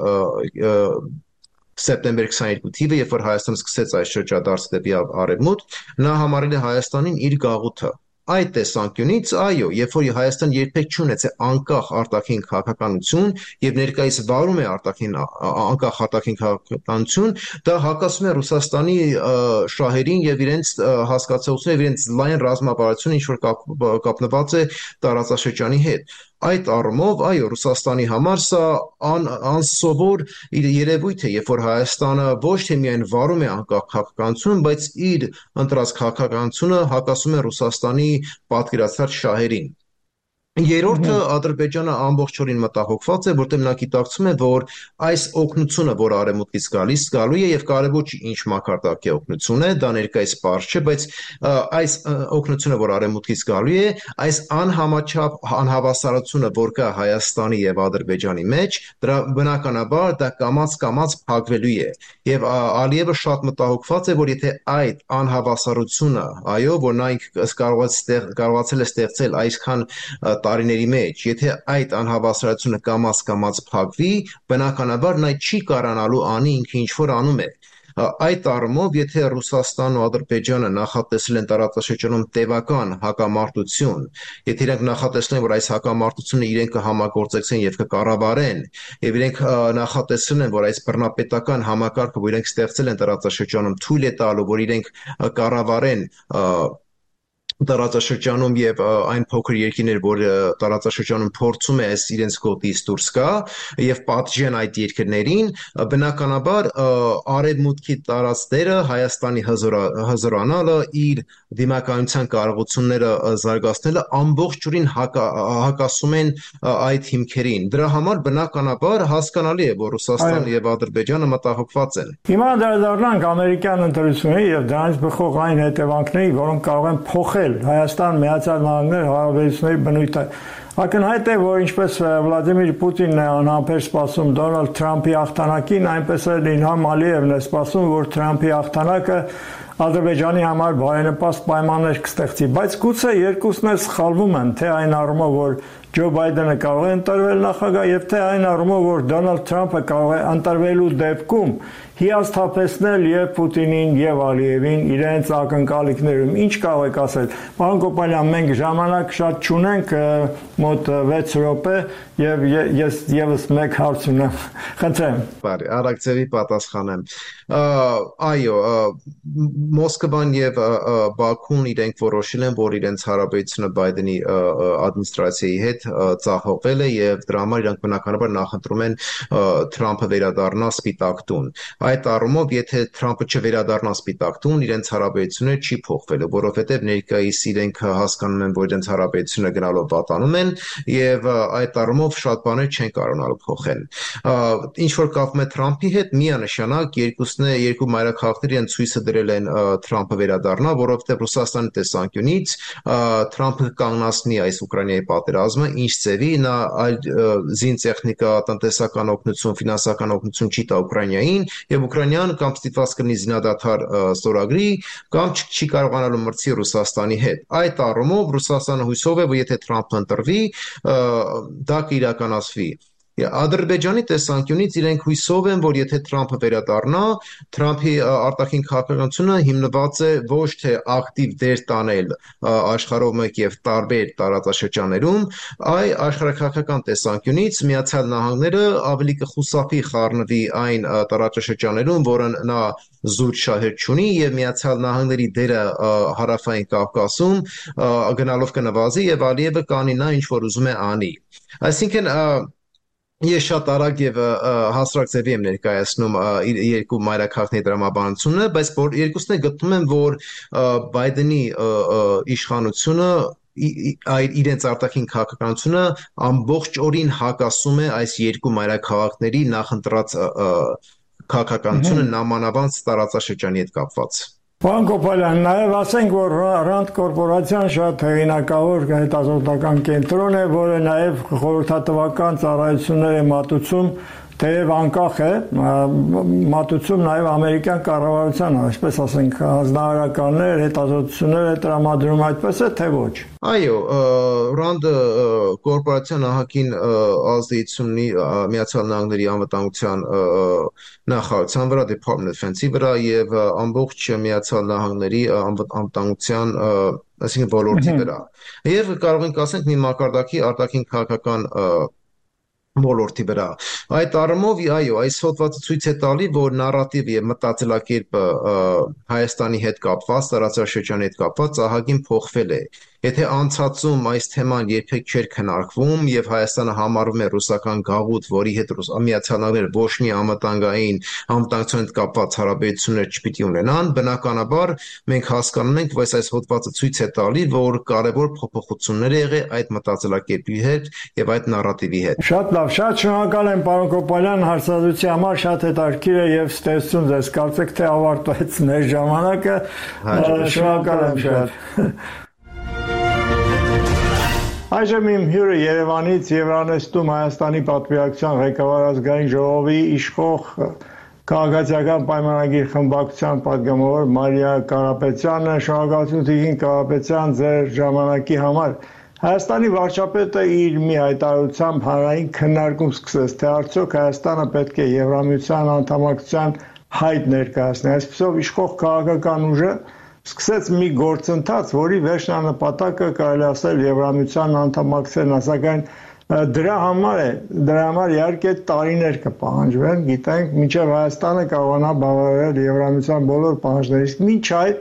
սեպտեմբեր քսաներկու թիվը, երբ որ Հայաստանը սկսեց այս շրջադարձը դեպի արևմուտք, նա համարել է Հայաստանին իր գաղութը։ Այդ տեսանկյունից, այո, երբ որ Հայաստան երբեք չունեցել անկախ արտաքին քաղաքականություն եւ ներկայիս վարում է արտաքին անկախ արտաքին քաղաքականություն, դա հակասում է Ռուսաստանի շահերին եւ իրենց հասկացություններին, իրենց լայն ռազմավարությունը, ինչ որ կապնված է տարածաշրջանի հետ։ Այդ առումով, այո, Ռուսաստանի համար սա անսովոր երևույթ է, երբ որ Հայաստանը ոչ թե միայն վարում է անկախ քաղաքականություն, բայց իր ընտրած քաղաքականությունը հակասում է Ռուսաստանի պատկերացրած շահերին։ Երրորդը Ադրբեջանը ամբողջովին մտահոգված է, որտեղ նա գիտակցում է, որ այս օգնությունը, որ արևմուտքից գալիս, գալու է եւ կարևոր չի ինչ մակարդակի օգնություն է, դա ներկայիս բարձ չէ, բայց այս օգնությունը, որ արևմուտքից գալու է, այս անհամաչափ անհավասարությունը, որ կա Հայաստանի եւ Ադրբեջանի մեջ, դրա բնականաբար դա կամած-կամած փակվելու է։ Եվ Ալիևը շատ մտահոգված է, որ եթե այդ անհավասարությունը, այո, որ նա կարողացել է ստեղծել այսքան տարիների մեջ, եթե այդ անհավասարությունը կամաց-կամաց փակվի, բնականաբար նա չի կարողանալու անի ինքը ինչ որ անում է։ Այդ առումով, եթե Ռուսաստանն ու Ադրբեջանը նախատեսել են տարածաշրջանում տևական հակամարտություն, եթե իրենք նախատեսել են, որ այս հակամարտությունը իրենք կհամագործակցեն եւ կկառավարեն, եւ իրենք նախատեսել են, որ այս բռնապետական համակարգը, որ իրենք ստեղծել են տարածաշրջանում, թույլ է տալու, որ իրենք կառավարեն տարածաշրջանում եւ այն փոքր երկիներ, որ տարածաշրջանում փորձում է այս իրենց գոտից դուրս գա եւ պատժեն այդ երկրներին, բնականաբար արևմուտքի տարածքները Հայաստանի հզորանալը, իր դիմակայության կարողությունները զարգացնելը ամբողջուրին հակասում են այդ հիմքերին։ Դրա համար բնականաբար հասկանալի է, որ Ռուսաստանը եւ Ադրբեջանը մտահոգված են։ Հիմա դառնանք ամերիկյան ընտրությունների եւ դրանից բխող այն հետևանքների, որոնք կարող են փոխել Հայաստան Միացյալ Նահանգներ հարաբերությունների բնույթը։ Ակնհայտ է, որ ինչպես Վլադիմիր Պուտինն է անհամբեր սպասում Դոնալդ Թրամփի հաղթանակին, այնպես էլ Իլհամ Ալիևն է սպասում, որ Թրամփի հաղթանակը Ադրբեջանի համար բարենպաստ պայմաններ կստեղծի, բայց գուցե երկուսն էլ սխալվում են, թե այն առումով, որ Ջո Բայդենը կարող է ընտրվել նախագահ եւ թե այն առումով, որ Դոնալդ Թրամփը կարող է ընտրվելու դեպքում հիասթափեցնել եւ Պուտինին եւ Ալիևին իրենց ակնկալիքներում։ Ինչ կարող եք ասել։ Պարոն Կոպալյան, մենք ժամանակ շատ չունենք, մոտ վեց րոպե եւ ես եւս մեկ հարց ունեմ։ Խնդրեմ։ Բարի, արագ պատասխանեմ։ Այո, Մոսկվան եւ Բաքուն իրենք որոշել են, որ իրենց հարաբերությունը Բայդենի ադմինիստրացիայի հետ ծախողվել է եւ դրա համար իրանք բնականաբար նախընտրում են Թրամփը վերադառնա Սպիտակ տուն։ Այդ առումով, եթե Թրամփը չվերադառնա Սպիտակ տուն, իրենց հարաբերությունները չի փոխվելու, որովհետեւ ներկայիս իրենք հասկանում են, որ իրենց հարաբերությունները գնալով վատանում են եւ այդ առումով շատ բաներ չեն կարողանալու փոխել։ Ինչ որ կապվում է Թրամփի հետ, միանշանակ երկուսն է երկու մայրաքաղաքներ իրենց ցույցը դրել են Թրամփը վերադառնա, որովհետեւ Ռուսաստանի տեսանկյունից Թրամփը կանգնացնի այս Ուկրաինայի պատերազմը, ինչ ծևի նա այլ զինտեխնիկա, տնտեսական օգնություն, ֆինանսական օգնություն չի տա Ուկրաինային եւ Ուկրաինան կամ ստիպված կլինի զինադադար ստորագրի կամ չի կարողանալու մրցի Ռուսաստանի հետ։ Այդ առումով Ռուսաստանը հույսով է, որ եթե Թրամփը ընտրվի, դա կիրականացվի։ Ադրբեջանի տեսանկյունից իրենք հույսով են, որ եթե Թրամփը վերադառնա, Թրամփի արտաքին քաղաքականությունը հիմնված է ոչ թե ակտիվ դեր տանել աշխարհով մեկ եւ տարբեր տարածաշրջաններում, այլ աշխարհաքաղաքական տեսանկյունից Միացյալ Նահանգները ավելի կխուսափի խառնվի այն տարածաշրջաններում, որն նա զուտ շահեր չունի եւ Միացյալ Նահանգների դերը հարավային Կովկասում գնալով կնվազի եւ Ալիևը կանի նա ինչ որ ուզում է անի։ Այսինքն Ես շատ արագ եւ հասարակ ձևի եմ ներկայացնում երկու մայրաքաղաքների դրամաբանությունը, բայց որ երկուսն է գտնում են, որ Բայդենի իշխանությունը այդ իրենց արտաքին քաղաքականությունը ամբողջ օրին հակասում է այս երկու մայրաքաղաքների նախընտրած քաղաքականությունը նամանավանդ տարածաշրջանի հետ կապված։ Պարոն Կոպալյան, նաև ասենք, որ Rand կորպորացիան շատ հեղինակավոր հետազոտական կենտրոն է, որը նաև խորհրդատվական ծառայություններ է մատուցում, թեև անկախ է, մատուցում նաև ամերիկյան կառավարության, այսպես ասենք, հանձնարարականներ, հետազոտություններ է տրամադրում, այդպես է, թե ոչ։ Այո, Rand կորպորացիան ահագին ազդեցություն ունի Միացյալ Նահանգների անվտանգության նախարարության վրա, Department of Defense-ի վրա եւ ամբողջ Միացյալ Նահանգների անվտանգության, այսինքն ոլորտի վրա։ Եվ կարող ենք ասենք մի մակարդակի արտաքին քաղաքական ոլորտի վրա։ Այդ առումով, այո, այս հոդվածը ցույց է տալի, որ նարատիվը եւ մտածելակերպը Հայաստանի հետ կապված, տարածաշրջանի հետ կապված ահագին փոխվել է։ Եթե անցածում այս թեման երբեք չէր քննարկվում եւ Հայաստանը համարվում է ռուսական գաղութ, որի հետ Միացյալ Նահանգները ոչ մի անվտանգային անվտանգության հետ կապված հարաբերություններ չպիտի ունենան, բնականաբար մենք հասկանում ենք, որ այս հոդվածը ցույց է տալի, որ կարևոր փոփոխություններ է եղել այդ մտածելակերպի հետ եւ այդ նարատիվի հետ։ Շատ լավ, շատ շնորհակալ եմ պարոն Կոպալյան, հարցազրույցի համար շատ հետաքրքիր է եւ ստեղծում ձեզ։ Կարծեք թե ավարտվեց մեր ժամանակը։ Շնորհակալ եմ շատ։ Այժմ իմ հյուրը Երևանից Եվրանեստում Հայաստանի պատվիրակության ղեկավար ազգային ժողովի իշխող քաղաքացիական պայմանագիր խմբակցության պատգամավոր Մարիա Կարապետյանը։ Շնորհակալություն Տիկին Կարապետյան ձեր ժամանակի համար։ Հայաստանի վարչապետը իր մի հայտարարությամբ հանրային քննարկում սկսեց, թե արդյոք Հայաստանը պետք է Եվրամիության անդամակցության հայտ ներկայացնի։ Այսպիսով իշխող քաղաքական ուժը սկսեց մի գործընթաց, որի վերջնանպատակը կարելի ասել Եվրամիության անդամակցելն է, սակայն դրա համար է, դրա համար իհարկե տարիներ կպահանջվեն, գիտենք, մինչև Հայաստանը կարողանա բավարարել Եվրամիության բոլոր պահանջներից, մինչ այդ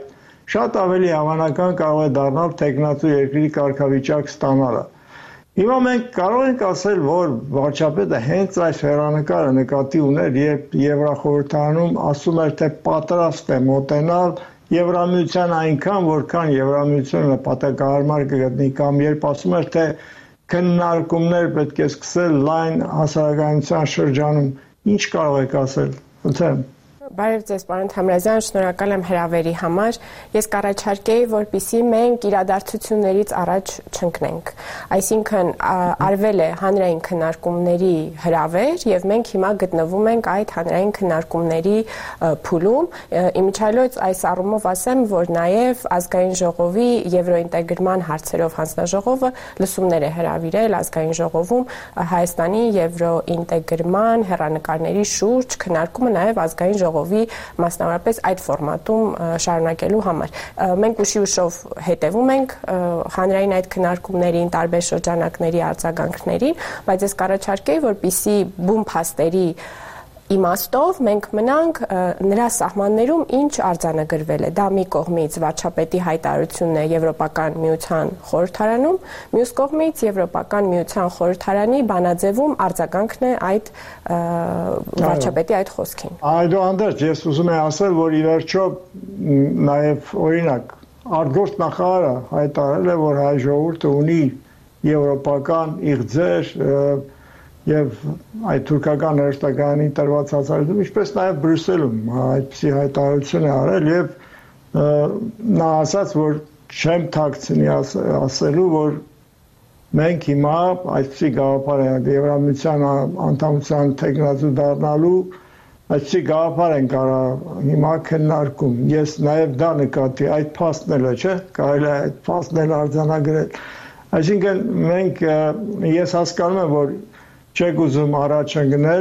շատ ավելի հավանական կարող է դառնալ տեխնատու երկրի կարգավիճակ ստանալը։ Հիմա մենք կարող ենք ասել, որ վարչապետը հենց այս հեռանկարը նկատի ուներ, երբ Եվրախորհրդարանում ասում էր, թե պատրաստ է մոտենալ Եվրամիության այնքան, որքան Եվրամիությունը նպատակահարմար կգտնի, կամ երբ ասում էր, թե քննարկումներ պետք է սկսել լայն հասարակայնության շրջանում, ինչ կարող եք ասել։ Խնդրեմ։ Բարև ձեզ, պարոն Թամրազյան, շնորհակալ եմ հրավերի համար։ Ես կառաջարկեի, որպեսզի մենք իրադարձություններից առաջ չընկնենք։ Այսինքն արվել է հանրային քննարկումների հրավեր եւ մենք հիմա գտնվում ենք այդ հանրային քննարկումների փուլում։ Իմիջիայլոց այս առումով ասեմ, որ նաեւ ազգային ժողովի եվրոինտեգրման հարցերով հանձնաժողովը լսումներ է հրավիրել ազգային ժողովում Հայաստանի եվրոինտեգրման հեռանկարների շուրջ քննարկումը նաեւ ազգային ժողովի մասնավորապես այդ ֆորմատում շարունակելու համար։ Մենք ուշի ուշով հետևում ենք հանրային այդ քննարկումներին, տարբեր շրջանակների արձագանքներին, բայց ես կառաջարկեի, որպեսզի բուն փաստերի իմաստով մենք մնանք նրա սահմաններում, ինչ արձանագրվել է։ Դա մի կողմից վարչապետի հայտարարությունն է Եվրոպական միության խորհրդարանում, մյուս կողմից Եվրոպական միության խորհրդարանի բանաձևում արձագանքն է այդ վարչապետի այդ խոսքին։ Այդուհանդերձ ես ուզում եմ ասել, որ ի վերջո նաև օրինակ արտգործ նախարարը հայտարարել է, որ հայ ժողովուրդը ունի եվրոպական իղձեր եւ այդ թուրքական հերթականին տրված հացարդում, ինչպես նաեւ Բրյուսելում այդպիսի հայտարարություն է արել եւ նա ասաց, որ չեմ թաքցնի ասելու, որ մենք հիմա այդպիսի գաղափար ենք Եվրամիության անդամության տեխնատու դառնալու, այդպիսի գաղափար ենք արա հիմա քննարկում։ Ես նաեւ դա նկատի, այդ փաստն էլ է, չէ՞, կարելի է այդ փաստն էլ արձանագրել։ Այսինքն մենք ես հասկանում եմ, որ չեք ուզում առաջ ընկնել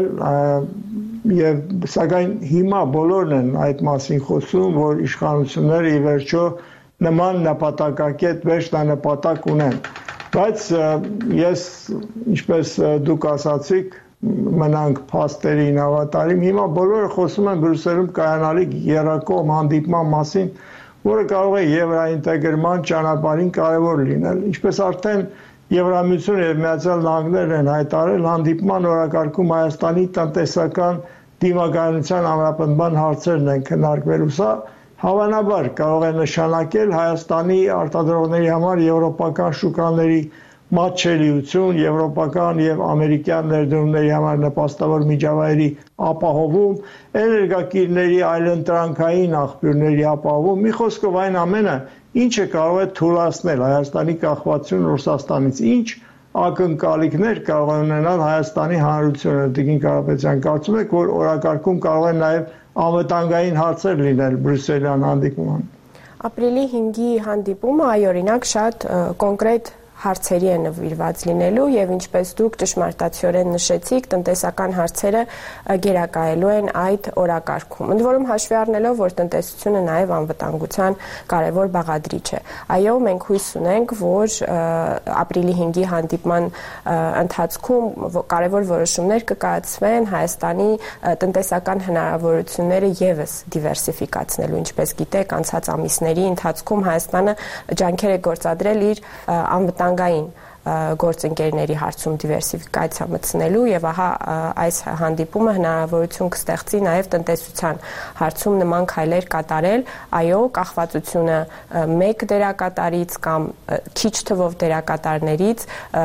եւ սակայն հիմա բոլորն են այդ մասին խոսում, որ իշխանությունները ի վերջո նման նպատակակետ վերջնանպատակ ունեն։ Բայց ես, ինչպես դուք ասացիք, մնանք փաստերին հավատարիմ, հիմա բոլորը խոսում են Բրյուսելում կայանալիք եռակողմ հանդիպման մասին, որը կարող է եվրոինտեգրման ճանապարհին կարևոր լինել։ Ինչպես արդեն Եվրամիությունը եւ Միացյալ Նահանգներն են հայտարարել, հանդիպման օրակարգում Հայաստանի տնտեսական դիմակայունության ամրապնդման հարցերն են քննարկվելու։ Սա հավանաբար կարող է նշանակել Հայաստանի արտադրողների համար եվրոպական շուկաների մատչելիություն, եվրոպական եւ ամերիկյան ներդրումների համար նպաստավոր միջավայրի ապահովում, էներգակիրների այլընտրանքային աղբյուրների ապահովում, մի խոսքով այն ամենը, ինչը կարող է թույլատրել Հայաստանի կախվածությունը Ռուսաստանից, ինչ ակնկալիքներ կարող է ունենալ Հայաստանի Հանրությունը։ Տիկին Կարապետյան, կարծում եք, որ օրակարգում կարող են նաև անվտանգային հարցեր լինել Բրյուսելյան հանդիպման։ Ապրիլի հինգի հանդիպումը, այ օրինակ, շատ կոնկրետ հարցերի է նվիրված լինելու եւ ինչպես դուք ճշմարտացիորեն նշեցիք, տնտեսական հարցերը գերակայելու են այդ օրակարգում։ Ընդ որում հաշվի առնելով, որ տնտեսությունը նաեւ անվտանգության կարևոր բաղադրիչ է։ Այո, մենք հույս ունենք, որ ապրիլի հինգի հանդիպման ընթացքում կարևոր որոշումներ կկայացվեն Հայաստանի տնտեսական հնարավորությունները եւս դիվերսիֆիկացնելու։ Ինչպես գիտեք, անցած ամիսների ընթացքում Հայաստանը ջանքեր է գործադրել իր անվտանգային գործընկերների հարցում դիվերսիֆիկացիա մտցնելու եւ ահա այս հանդիպումը հնարավորություն կստեղծի նաեւ տնտեսության հարցում նման քայլեր կատարել։ Այո, կախվածությունը մեկ դերակատարից կամ քիչ թվով դերակատարներից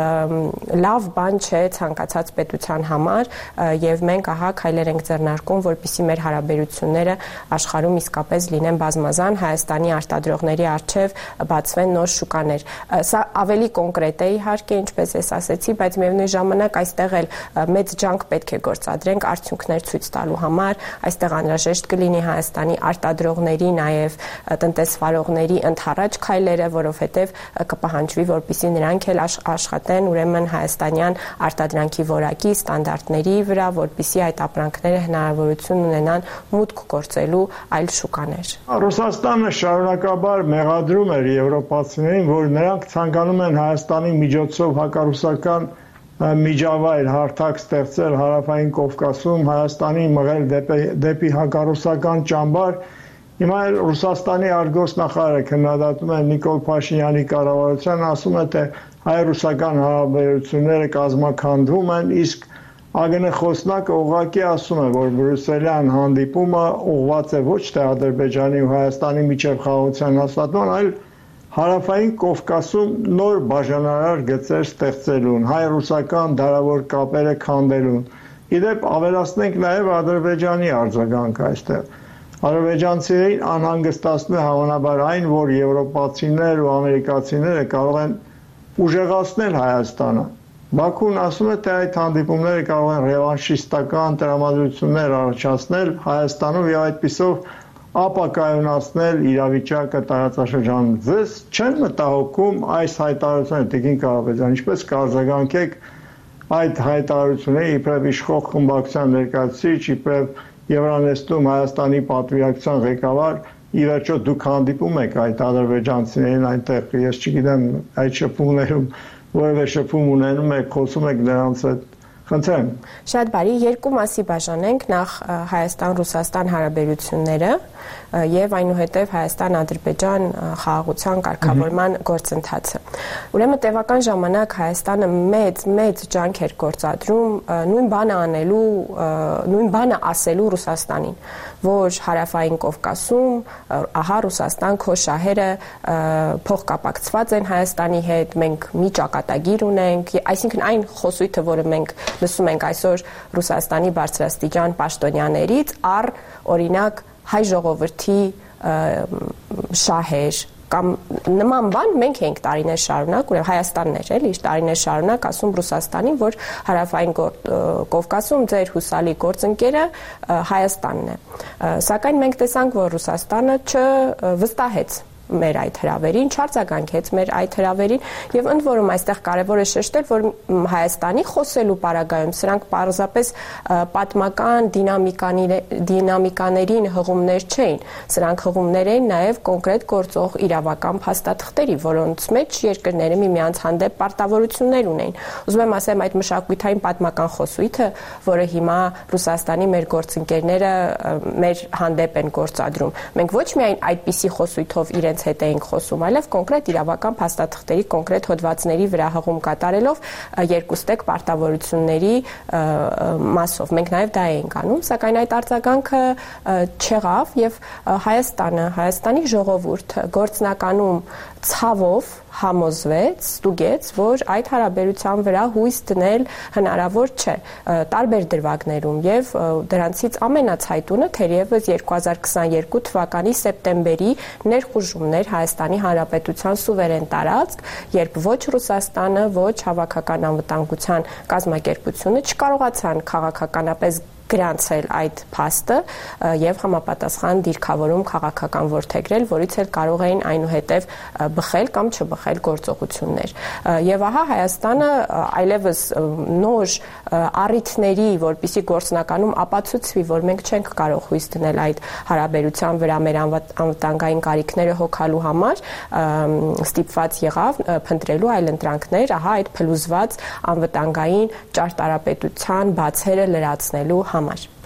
լավ բան չէ ցանկացած պետության համար եւ մենք ահա քայլեր ենք ձեռնարկում, որպեսզի մեր հարաբերությունները աշխարհում իսկապես լինեն բազմազան, Հայաստանի արտադրողների առջև բացվեն նոր շուկաներ։ Սա ավելի կոնկրետ է իհարկե, ինչպես ես ասեցի, բայց միևնույն ժամանակ այստեղ էլ մեծ ջանք պետք է գործադրենք արդյունքներ ցույց տալու համար։ Այստեղ անհրաժեշտ կլինի Հայաստանի արտադրողների, նաև տնտեսվարողների ընդառաջ քայլերը, որովհետև կպահանջվի, որպեսզի նրանք էլ աշխատեն ուրեմն հայաստանյան արտադրանքի որակի ստանդարտների վրա, որպեսզի այդ ապրանքները հնարավորություն ունենան մուտք գործելու այլ շուկաներ։ Ռուսաստանը շարունակաբար մեղադրում էր եվրոպացիներին, որ նրանք ցանկանում են Հայաստանի միջոցով հակառուսական միջավայր հարթակ ստեղծել Հարավային Կովկասում, Հայաստանի մղել դեպի, դեպի հակառուսական ճամբար Հիմա էլ Ռուսաստանի արտգործնախարարը քննադատում է Նիկոլ Փաշինյանի կառավարության, ասում է, թե հայ-ռուսական հարաբերությունները կազմաքանդվում են, իսկ ԱԳՆ խոսնակը ուղղակի ասում է, որ բրյուսելյան հանդիպումը ուղղված է ոչ թե Ադրբեջանի ու Հայաստանի միջև խաղաղության հաստատման, այլ Հարավային Կովկասում նոր բաժանարար գծեր ստեղծելուն, հայ-ռուսական դարավոր կապերը քանդելուն։ Իդեպ ավելացնենք նաև Ադրբեջանի արձագանքը այստեղ։ Ադրբեջանցիներին անհանգստացնում է հավանաբար այն, որ եվրոպացիներ ու ամերիկացիները կարող են ուժեղացնել Հայաստանը։ Բաքուն ասում է, թե այդ հանդիպումները կարող են ռևանշիստական տրամադրություններ առաջացնել Հայաստանում եւ այդպիսով ապակայունացնել իրավիճակը տարածաշրջանում։ Ձեզ չեն մտահոգում այս հայտարարությունները, Տիկին Կարապետյան, ինչպես կարձագանքեք այդ հայտարարությունները իբրև իշխող խմբակցության ներկայացուցիչ, իբրև Եվրանեստում Հայաստանի պատվիրակության ղեկավար, ի վերջո դուք հանդիպում եք այդ ադրբեջանցիներին այնտեղ, ես չգիտեմ, այդ շփումներում որևէ շփում ունենում եք, խոսում եք նրանց հետ։ Խնդրեմ։ Շատ բարի, երկու մասի բաժանենք, նախ Հայաստան-Ռուսաստան հարաբերությունները եւ այնուհետեւ Հայաստան-Ադրբեջան խաղաղության կարգավորման գործընթացը։ Ուրեմն տևական ժամանակ Հայաստանը մեծ մեծ ջանք էր գործադրում նույն բանը անելու, նույն բանը ասելու Ռուսաստանին, որ Հարավային Կովկասում, ահա Ռուսաստան քո շահերը փոխկապակցված են Հայաստանի հետ, մենք մի ճակատագիր ունենք, այսինքն այն խոսույթը, որը մենք լսում ենք այսօր Ռուսաստանի բարձրաստիճան պաշտոնյաներից, առ օրինակ հայ ժողովրդի շահեր կամ նման բան մենք ենք տարիներ շարունակ, ուրեմն Հայաստանն էր, էլի, տարիներ շարունակ ասում Ռուսաստանին, որ Հարավային Կովկասում ձեր հուսալի գործընկերը Հայաստանն է։ Սակայն մենք տեսանք, որ Ռուսաստանը չվստահեց մեր այդ հրավերին, չարձագանքեց մեր այդ հրավերին եւ ընդ որում այստեղ կարեւոր է շեշտել, որ Հայաստանի խոսելու պարագայում սրանք պարզապես պատմական դինամիկաներին հղումներ չէին, սրանք հղումներ էին նաեւ կոնկրետ գործող իրավական փաստաթղթերի, որոնց մեջ երկրները միմյանց հանդեպ պարտավորություններ ունեին։ Ուզում եմ ասեմ, այդ մշակութային պատմական խոսույթը, որը հիմա Ռուսաստանի մեր գործընկերները մեր հանդեպ են գործադրում, մենք ոչ միայն այդպիսի խոսույթով իրենց հետ էինք խոսում, այլև կոնկրետ իրավական փաստաթղթերի կոնկրետ հոդվածների վրա հղում կատարելով երկուստեք պարտավորությունների մասով։ Մենք նաև դա էինք անում, սակայն այդ արձագանքը չեղավ եւ Հայաստանը, Հայաստանի ժողովուրդը գործնականում ցավով համոզվեց, ստուգեց, որ այդ հարաբերության վրա հույս դնել հնարավոր չէ տարբեր դրվագներում եւ դրանցից ամենացայտունը թերևս երկու հազար քսաներկու թվականի սեպտեմբերի ներխուժումներ Հայաստանի Հանրապետության սուվերեն տարածք, երբ ոչ Ռուսաստանը, ոչ Հավաքական անվտանգության կազմակերպությունը չկարողացան քաղաքականապես գրանցել այդ փաստը եւ համապատասխան դիրքավորում քաղաքական ворթեգրել, որից էլ կարող էին այնուհետեւ բխել կամ չբխել գործողություններ։ Եվ ահա Հայաստանը այլևս նոր առիթների, որպիսի գործնականում ապացուցվի, որ մենք չենք կարող հույս դնել այդ հարաբերության վրա մեր անվտանգային կարիքները հոգալու համար, ստիպված եղավ փնտրելու այլընտրանքներ, ահա այդ փլուզված անվտանգային ճարտարապետության բացերը լրացնելու համար։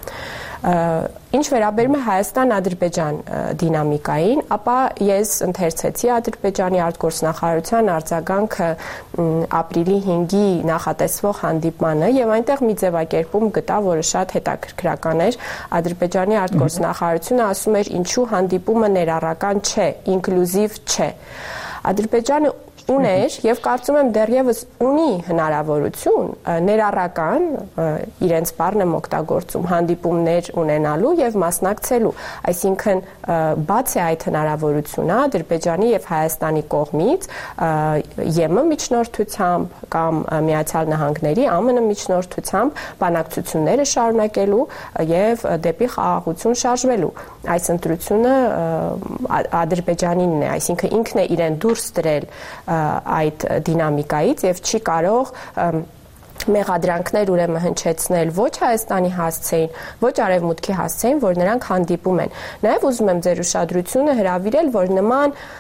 Ինչ վերաբերում է Հայաստան-Ադրբեջան դինամիկային, ապա ես ընթերցեցի Ադրբեջանի արտգործնախարարության արձագանքը ապրիլի հինգի նախատեսվող հանդիպմանը եւ այնտեղ մի ձևակերպում գտա, որը շատ հետաքրքրական էր։ Ադրբեջանի արտգործնախարարությունը ասում էր, ինչու հանդիպումը ներառական չէ, ինկլյուզիվ չէ։ Ադրբեջանը ուներ եւ կարծում եմ դեռևս ունի հնարավորություն ներառական իրենց բառն եմ օգտագործում հանդիպումներ ունենալու եւ մասնակցելու, այսինքն բաց է այդ հնարավորությունը Ադրբեջանի եւ Հայաստանի կողմից ԵՄ միջնորդությամբ կամ Միացյալ Նահանգների ԱՄՆ միջնորդությամբ բանակցությունները շարունակելու եւ դեպի խաղաղություն շարժվելու։ Այս ընտրությունը Ադրբեջանինն է, այսինքն ինքն է իրեն դուրս դրել այդ դինամիկայից եւ չի կարող մեղադրանքներ ուրեմն հնչեցնել ոչ Հայաստանի հասցեին, ոչ Արևմուտքի հասցեին, որ նրանք հանդիպում են։ Նաև ուզում եմ ձեր ուշադրությունը հրավիրել, որ նման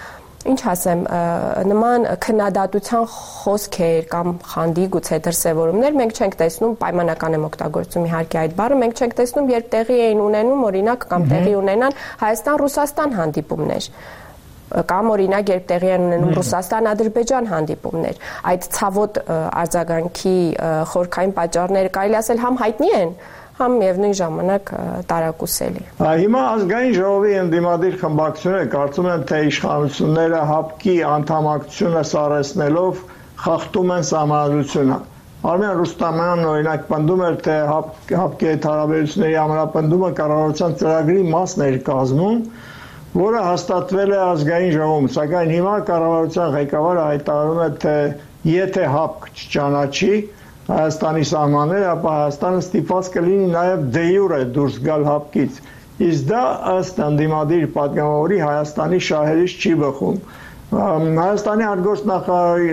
Ինչ ասեմ, նման քննադատության խոսքեր կամ խանդի գուցե դրսևորումներ մենք չենք տեսնում, պայմանական եմ օգտագործում իհարկե այդ բառը, մենք չենք տեսնում, երբ տեղի էին ունենում օրինակ կամ տեղի ունենան Հայաստան-Ռուսաստան հանդիպումներ կամ օրինակ երբ տեղի են ունենում Ռուսաստան-Ադրբեջան հանդիպումներ։ Այդ ցավոտ արձագանքի խորքային պատճառները կարելի ասել համ հայտնի են, համ միևնույն ժամանակ տարակուսելի։ Հիմա ազգային ժողովի ընդդիմադիր խմբակցությունը կարծում են, թե իշխանությունները ՀԱՊԿ-ի անդամակցությունը սարեցնելով խախտում են սահմանադրությունը։ Արմեն Ռուստամյանն օրինակ պնդում էր, թե ՀԱՊԿ-ի հետ հարաբերությունների ամրապնդումը կառավարության ծրագրի մասն էր կազմում, որը հաստատվել է ազգային ժողովում, սակայն հիմա կառավարության ղեկավարը հայտարարում է, թե եթե ՀԱՊԿ չճանաչի Հայաստանի սահմանները, ապա Հայաստանը ստիպված կլինի նաև դե յուրե դուրս գալ ՀԱՊԿ-ից։ Իսկ դա ըստ ընդդիմադիր պատգամավորի Հայաստանի շահերից չի բխում։ Հայաստանի արտգործնախարարի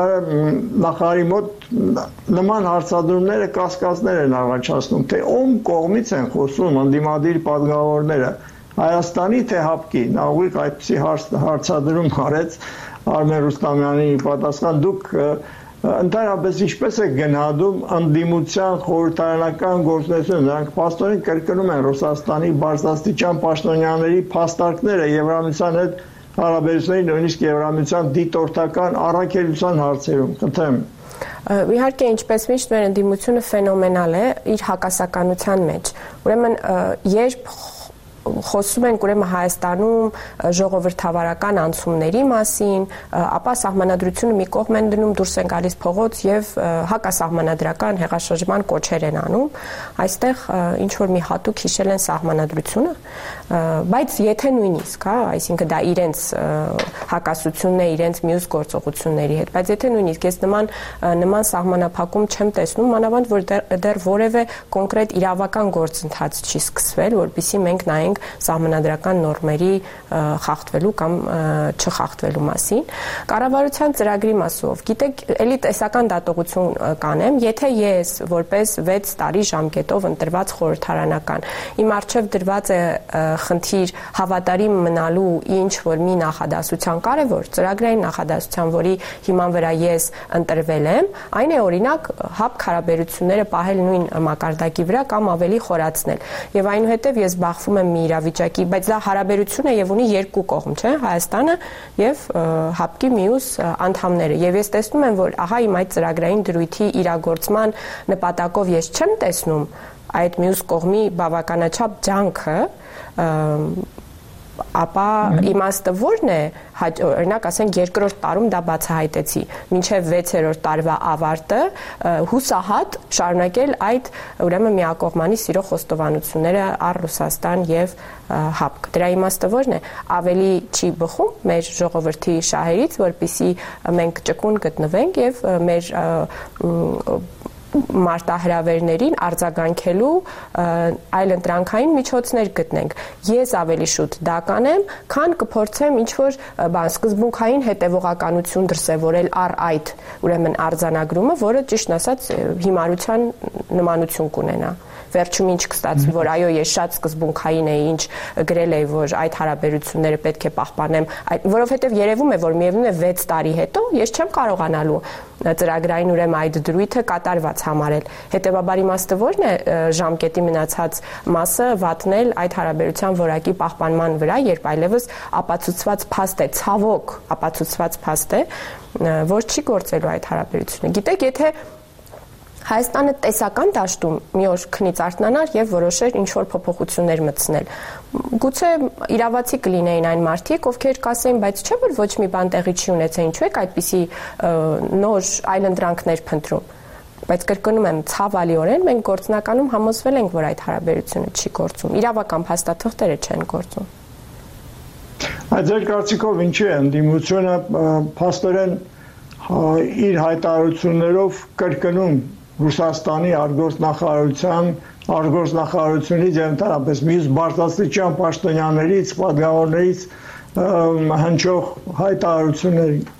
նախարարի մոտ նման հարցադրումները կասկածներ են առաջացնում, թե ում կողմից են խոսում ընդդիմադիր պատգամավորները, Հայաստանի թե ՀԱՊԿ-ի։ Նա ուղիղ այդպիսի հարցադրում արեց Արմեն Ռուստամյանի պատասխան, դուք ընդհանրապես ինչպես է գնահատում ընդդիմության խորհրդարանական գործունեությունը, նրանք փաստորեն կրկնում են Ռուսաստանի բարձրաստիճան պաշտոնյաների փաստարկները Եվրամիության հետ հարաբերությունների, նույնիսկ Եվրամիության դիտորդական առաքելության հարցերում։ Խնդրեմ։ Իհարկե, ինչպես միշտ մեր ընդդիմությունը ֆենոմենալ է իր հակասականության մեջ։ Ուրեմն, երբ խոսում ենք ուրեմն Հայաստանում ժողովրդավարական անցումների մասին, ապա սահմանադրությունը մի կողմ են դնում, դուրս են գալիս փողոց եւ հակասահմանադրական հեղաշրջման կոչեր են անում, այստեղ ինչ որ մի հատուկ հիշել են սահմանադրությունը, բայց եթե նույնիսկ, հա, այսինքն դա իրենց հակասությունն է իրենց մյուս գործողությունների հետ, բայց եթե նույնիսկ ես նման նման սահմանափակում չեմ տեսնում, մանավանդ որ դեռ որևէ կոնկրետ իրավական գործընթաց չի սկսվել, որպեսզի մենք նայենք սահմանադրական նորմերի խախտվելու կամ չխախտվելու մասին։ Կառավարության ծրագրի մասով, գիտեք, էլի տեսական դատողություն կանեմ, եթե ես որպես վեց տարի ժամկետով ընտրված խորհրդարանական իմ առջև դրված է խնդիր հավատարիմ մնալու ինչ որ մի նախադասության կարևոր ծրագրային նախադասության, որի հիման վրա ես ընտրվել եմ, այն է օրինակ ՀԱՊԿ հարաբերությունները պահել նույն մակարդակի վրա կամ ավելի խորացնել։ Եվ այնուհետև ես բախվում եմ մի իրավիճակի, բայց դա հարաբերություն է եւ ունի երկու կողմ, չէ՞, Հայաստանը եւ ՀԱՊԿ-ի մյուս անդամները։ Եվ ես տեսնում եմ, որ ահա իմ այդ ծրագրային դրույթի իրագործման նպատակով ես չեմ տեսնում այդ մյուս կողմի բավականաչափ ջանքը, ապա իմաստը ո՞րն է, օրինակ ասենք երկրորդ տարում դա բացահայտեցի, մինչև վեցերորդ տարվա ավարտը հուսահատ շարունակել այդ ուրեմն միակողմանի սիրո խոստովանությունները առ Ռուսաստան եւ ՀԱՊԿ։ Դրա իմաստը ո՞րն է, ավելի չի բխում մեր ժողովրդի շահերից, որպեսզի մենք ճկուն գտնվենք եւ մեր մարտահրավերներին արձագանքելու այլ ընտրանքային միջոցներ գտնենք։ Ես ավելի շուտ դա կանեմ, քան կփորձեմ ինչ-որ բան սկզբունքային հետևողականություն դրսևորել առ այդ ուրեմն արձանագրումը, որը ճիշտն ասած հիմարության նմանություն կունենա։ Վերջում ինչ կստացվի, որ այո, ես շատ սկզբունքային էի, ինչ գրել էի, որ այդ հարաբերությունները պետք է պահպանեմ, որովհետև երևում է, որ միևնույն է վեց տարի հետո ես չեմ կարողանալու ծրագրային ուրեմն այդ դրույթը կատարված համարել։ Հետևաբար իմաստը ո՞րն է ժամկետի մնացած մասը վատնել այդ հարաբերության որակի պահպանման վրա, երբ այլևս ապացուցված փաստ է, ցավոք ապացուցված փաստ է, որ չի գործելու այդ հարաբերությունը։ Գիտեք, եթե Հայաստանը տեսական դաշտում մի օր քնից արթնանար եւ որոշեր ինչ-որ փոփոխություններ մտցնել։ Գուցե իրավացի կլինեին այն մարդիկ, ովքեր կասեին, բայց չէ՞ որ ոչ մի բան տեղի չի ունեցել, ինչու եք այդպիսի նոր այլընտրանքներ փնտրում։ Բայց կրկնում եմ, ցավալիորեն մենք գործնականում համոզվել ենք, որ այդ հարաբերությունը չի գործում։ Իրավական փաստաթղթերը չեն գործում։ Այդ ձեր կարծիքով ինչի է ընդդիմությունը փաստորեն իր հայտարարություններով կրկնում Ռուսաստանի արտգործնախարարության, արտգործնախարարությունից եւ ընդհանրապես մյուս բարձրաստիճան պաշտոնյաներից, պատգամավորներից հնչող հայտարարությունների։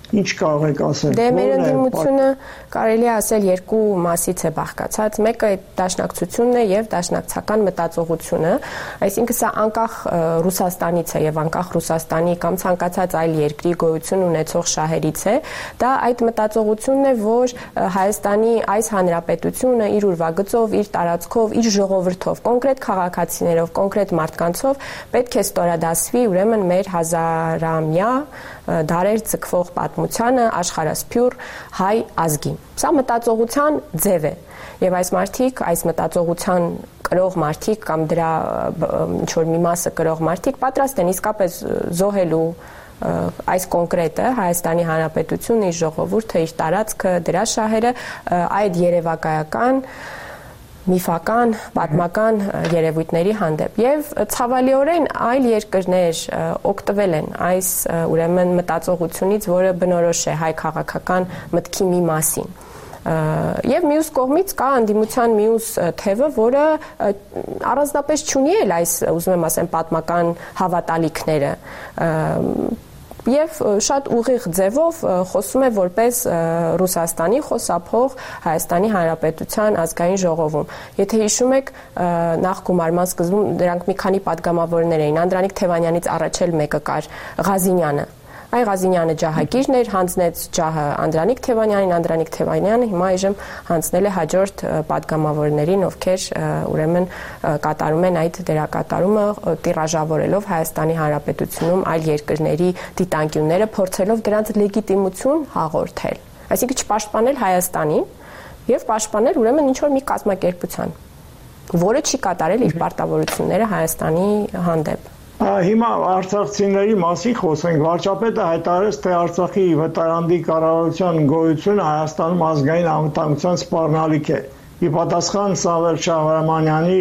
Ինչ կարող եք ասել։ Դե մեր ընդդիմությունը կարելի է ասել երկու մասից է բաղկացած։ Մեկը դաշնակցությունն է եւ դաշնակցական մտածողությունը, այսինքն սա անկախ Ռուսաստանից է եւ անկախ Ռուսաստանի կամ ցանկացած այլ երկրի գոյություն ունեցող շահերից է։ Դա այդ մտածողությունն է, որ Հայաստանի այս հանրապետությունը իր ուրվագծով, իր տարածքով, իր ժողովրդով, կոնկրետ քաղաքացիներով, կոնկրետ մարդկանցով պետք է ստորադասվի ուրեմն մեր հազարամյա դարեր ցկվող պատմությանը, աշխարհասփյուր հայ ազգին։ Սա մտածողության ձև է եւ այս մարդիկ, այս մտածողության կրող մարդիկ կամ դրա ինչ որ մի մասը կրող մարդիկ պատրաստ են իսկապես զոհելու այս կոնկրետը Հայաստանի Հանրապետությունը, իր ժողովուրդը, իր տարածքը, դրա շահերը այդ երևակայական միֆական, պատմական երևույթների հանդեպ եւ ցավալիորեն այլ երկրներ օգտվել են այս ուրեմն մտածողությունից, որը բնորոշ է հայ քաղաքական մտքի մի մասին։ Եվ մյուս կողմից կա ընդդիմության մյուս թևը, որը առանձնապես չունի էլ այս, ուզում եմ ասեմ, պատմական հավատալիքները եւ շատ ուղիղ ձևով խոսում է որպես Ռուսաստանի խոսափող Հայաստանի Հանրապետության ազգային ժողովում։ Եթե հիշում եք, նախ գումարման սկզբում դրանք մի քանի падգամավորներ էին, Անդրանիկ Թևանյանից առաջ էլ մեկը կար, Ղազինյանը։ Այ Ղազինյանը ջահագիրն էր, հանձնեց ջահը Անդրանիկ Թևանյանին, Անդրանիկ Թևանյանը հիմա այժմ հանձնել է հաջորդ падգամավորներին, ովքեր ուրեմն կատարում են այդ դերակատարումը, տիրաժավորելով Հայաստանի Հանրապետությունում այլ երկրների դիտանկյունները, փորձելով դրանց լեգիտիմություն հաղորդել։ Այսինքն չպաշտպանել Հայաստանին եւ պաշտպանել ուրեմն ինչ որ մի կազմակերպության, որը չի կատարել իր պարտավորությունները Հայաստանի հանդեպ։ Հիմա արցախցիների մասին խոսենք, վարչապետը հայտարարեց, թե Արցախի վտարանդի կառավարության գոյությունը Հայաստանում ազգային անվտանգության սպառնալիք է։ Ի պատասխան Սամվել Շահրամանյանի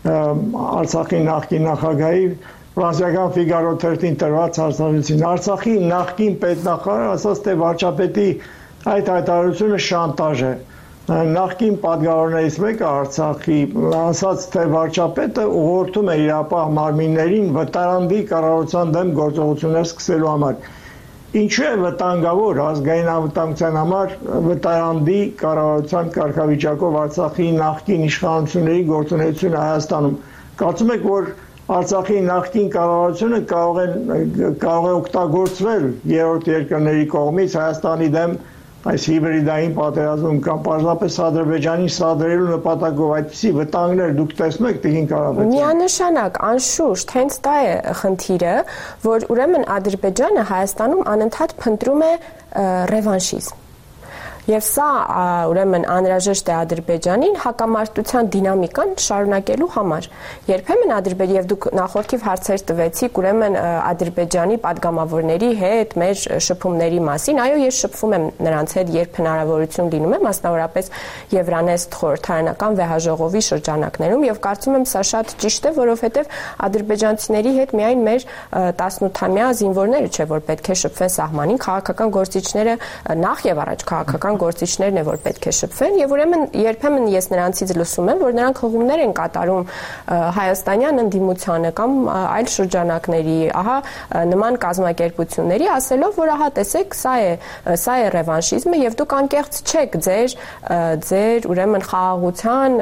Արցախի նախկին նախագահի ֆրանսիական Ֆիգարո թերթին տրված հարցազրույցին, Արցախի նախկին պետնախարարը ասաց, թե վարչապետի այդ հայտարարությունը շանտաժ է։ Նախկին պատգամավորներից մեկը Արցախի ասաց, թե վարչապետը ուղղորդում է իրապահ մարմիններին վտարանդի կառավարության դեմ գործողություններ սկսելու համար։ Ինչու է վտանգավոր ազգային անվտանգության համար վտարանդի կառավարության կարգավիճակով Արցախի նախկին իշխանությունների գործունեությունը Հայաստանում։ Կարծում եք, որ Արցախի նախկին կառավարությունը կարող է կարող է օգտագործվել երրորդ երկրների կողմից Հայաստանի դեմ այս հիբրիդային պատերազմում կամ պարզապես Ադրբեջանի սադրելու նպատակով այդպիսի վտանգներ դուք տեսնում եք Տիկին Կարապետյան։ Միանշանակ, անշուշտ, հենց դա է խնդիրը, որ ուրեմն Ադրբեջանը Հայաստանում անընդհատ փնտրում է ռևանշիզմ։ Եվ սա ուրեմն անհրաժեշտ է Ադրբեջանին հակամարտության դինամիկան շարունակելու համար։ Երբեմն Ադրբեջան եւ դուք նախորդիվ հարցեր տվեցիք ուրեմն Ադրբեջանի падգամավորների հետ մեր շփումների մասին։ Այո, ես շփվում եմ նրանց հետ, երբ հնարավորություն լինում է, մասնավորապես Եվրանեստ խորհրդարանական վեհաժողովի շրջանակներում եւ կարծում եմ սա շատ ճիշտ է, որովհետեւ ադրբեջանցիների հետ միայն մեր տասնութամյա զինվորները չէ, որ պետք է շփվեն սահմանին, քաղաքական գործիչները նախ եւ առաջ քաղաքական գործիչներն է, որ պետք է շփվեն եւ ուրեմն երբեմն ես նրանցից լսում եմ, որ նրանք հողումներ են կատարում հայաստանյան ընդդիմությանը կամ այլ շրջանակների, ահա նման կազմակերպությունների, ասելով, որ ահա տեսեք, սա է, սա է ռևանշիզմը եւ դուք անկեղծ չեք ձեր ձեր ուրեմն խաղաղության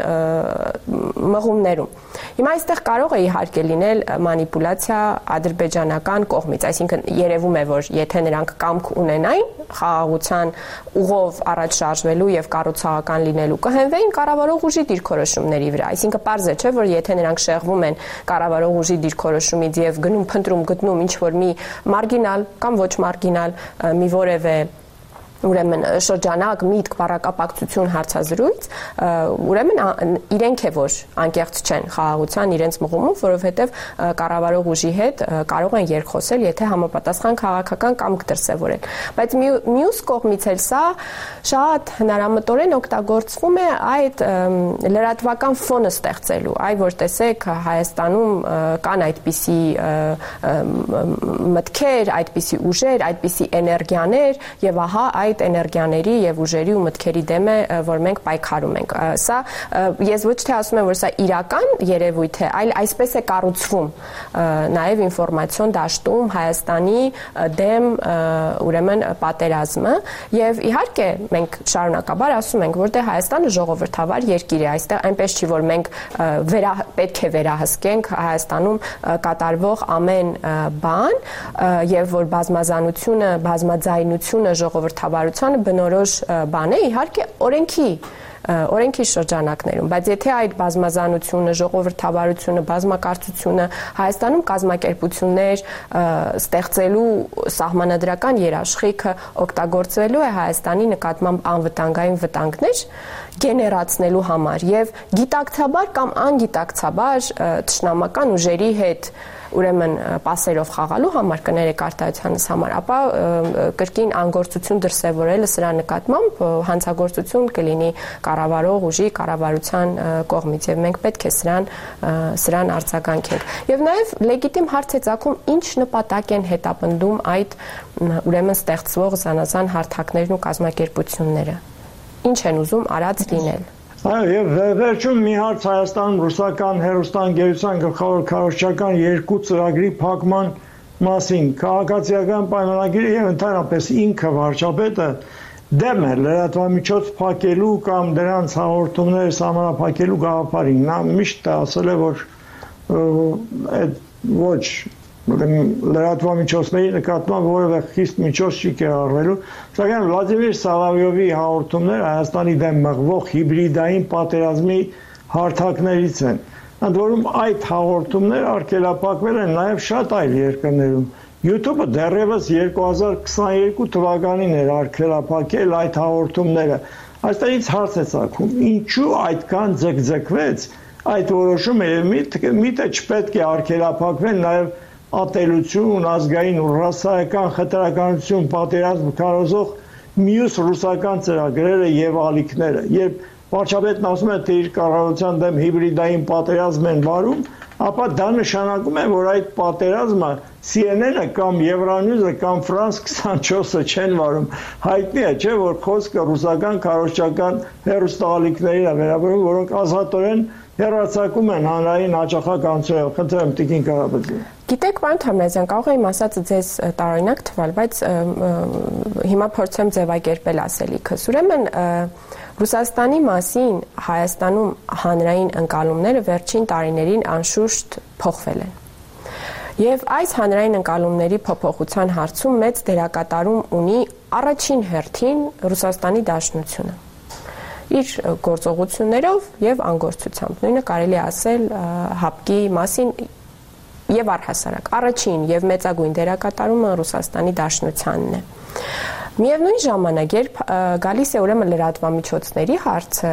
մղումներում։ Հիմա այստեղ կարող է իհարկե լինել մանիպուլյացիա ադրբեջանական կողմից, այսինքն երևում է, որ եթե նրանք կամք ունենային խաղաղության ուղով առաջ շարժվելու եւ կառուցողական լինելու կհենվեին կառավարող ուժի դիրքորոշումների վրա, այսինքն պարզ է, չէ, որ եթե նրանք շեղվում են կառավարող ուժի դիրքորոշումից եւ գնում փնտրում գտնում ինչ որ մի մարգինալ կամ ոչ մարգինալ մի որևէ ուրեմն շրջանակ, միտք, բառակապակցություն, հարցազրույց, ուրեմն իրենք է որ անկեղծ չեն խաղաղության իրենց մղումով, որովհետև կառավարող ուժի հետ կարող են երկխոսել, եթե համապատասխան քաղաքական կամք դրսևորեն։ Բայց մյուս կողմից էլ սա շատ հնարամտորեն օգտագործվում է այդ լրատվական ֆոնը ստեղծելու, այ որ տեսեք Հայաստանում կան այդպիսի մտքեր, այդպիսի ուժեր, այդպիսի էներգիաներ եւ ահա այդ էներգիաների եւ ուժերի ու մտքերի դեմ է, որ մենք պայքարում ենք։ Սա ես ոչ թե ասում եմ, որ սա իրական երևույթ է, այլ այսպես է կառուցվում նաեւ ինֆորմացիոն դաշտում Հայաստանի դեմ ուրեմն պատերազմը եւ իհարկե մենք շարունակաբար ասում ենք, որ դե Հայաստանը ժողովրդավար երկիր է, այստեղ այնպես չի, որ մենք վերա, պետք է վերահսկենք Հայաստանում կատարվող ամեն բան եւ որ բազմազանությունը, բազմաձայնությունը ժողովրդավարությանը բնորոշ բան է, իհարկե օրենքի օրենքի շրջանակներում, բայց եթե այդ բազմազանությունը, ժողովրդավարությունը, բազմակարծությունը Հայաստանում կազմակերպություններ ստեղծելու սահմանադրական երաշխիքը օգտագործվելու է Հայաստանի նկատմամբ անվտանգային վտանգներ գեներացնելու համար եւ գիտակցաբար կամ անգիտակցաբար թշնամական ուժերի հետ ուրեմն պասերով խաղալու համար կներեք արտահայտությանս համար, ապա կրկին անգործություն դրսևորելը սրա նկատմամբ հանցագործություն կլինի կառավարող ուժի կառավարության կողմից եւ մենք պետք է սրան սրան արձագանքենք։ Եվ նաեւ լեգիտիմ հարց է ծագում, ինչ նպատակ են հետապնդում այդ ուրեմն ստեղծվող զանազան հարթակներն ու կազմակերպությունները։ Ինչ են ուզում արած լինել։ Այո, եւ վերջում մի հարց Հայաստանում ռուսական հերոստանգերության գլխավոր քարոզչական երկու ծրագրի փակման մասին քաղաքացիական պայմանագիրը եւ ընդհանրապես ինքը վարչապետը դեմ է լրատվամիջոց փակելու կամ դրանց հաղորդումները սահմանափակելու գաղափարին։ Նա միշտ ասել է, որ այդ ոչ լրատվամիջոցների նկատմամբ որևէ խիստ միջոց չի կիրառվելու, սակայն Վլադիմիր Սալավյովի հաղորդումները Հայաստանի դեմ մղվող հիբրիդային պատերազմի հարթակներից են։ Ընդ որում այդ հաղորդումները արգելափակվել են նաև շատ այլ երկրներում։ YouTube-ը դեռևս երկու հազար քսաներկու թվականին էր արգելափակել այդ հաղորդումները։ Այստեղից հարց է ծագում, ինչու այդքան ձգձգվեց այդ որոշումը եւ միթե չպետք է արգելափակվեն նաև ատելություն, ազգային ու ռասայական խտրականություն, պատերազմ քարոզող մյուս ռուսական ծրագրերը եւ ալիքները։ Երբ վարչապետն ասում է, թե իր կառավարության դեմ հիբրիդային պատերազմ են վարում, ապա դա նշանակում է, որ այդ պատերազմը C N N-ը կամ Euronews-ը կամ France քսանչորսը չեն վարում։ Հայտնի է, չէ, որ խոսքը ռուսական քարոզչական հեռուստաալիքներին է վերաբերում, որոնք ազատորեն հեռարձակում են հանրային հաճախականությունով։ Խնդրեմ Տիկին Կարապետյան։ Գիտեք, պարոն Թարմազյան, կարող եմ ասածը ձեզ տարօրինակ թվալ, բայց հիմա փորձեմ ձևակերպել ասելիքս։ Ուրեմն Ռուսաստանի մասին Հայաստանում հանրային ընկալումները վերջին տարիներին անշուշտ փոխվել են։ Եվ այս հանրային ընկալումների փոփոխության հարցում մեծ դերակատարում ունի առաջին հերթին Ռուսաստանի Դաշնությունը։ Իր գործողություններով եւ անգործությամբ։ Նույնը կարելի ասել հապկի մասին եւ առհասարակ առաջին եւ մեծագույն դերակատարումը Ռուսաստանի Դաշնությանն է։ Միևնույն ժամանակ, երբ գալիս է ուրեմն լրատվամիջոցների հարցը,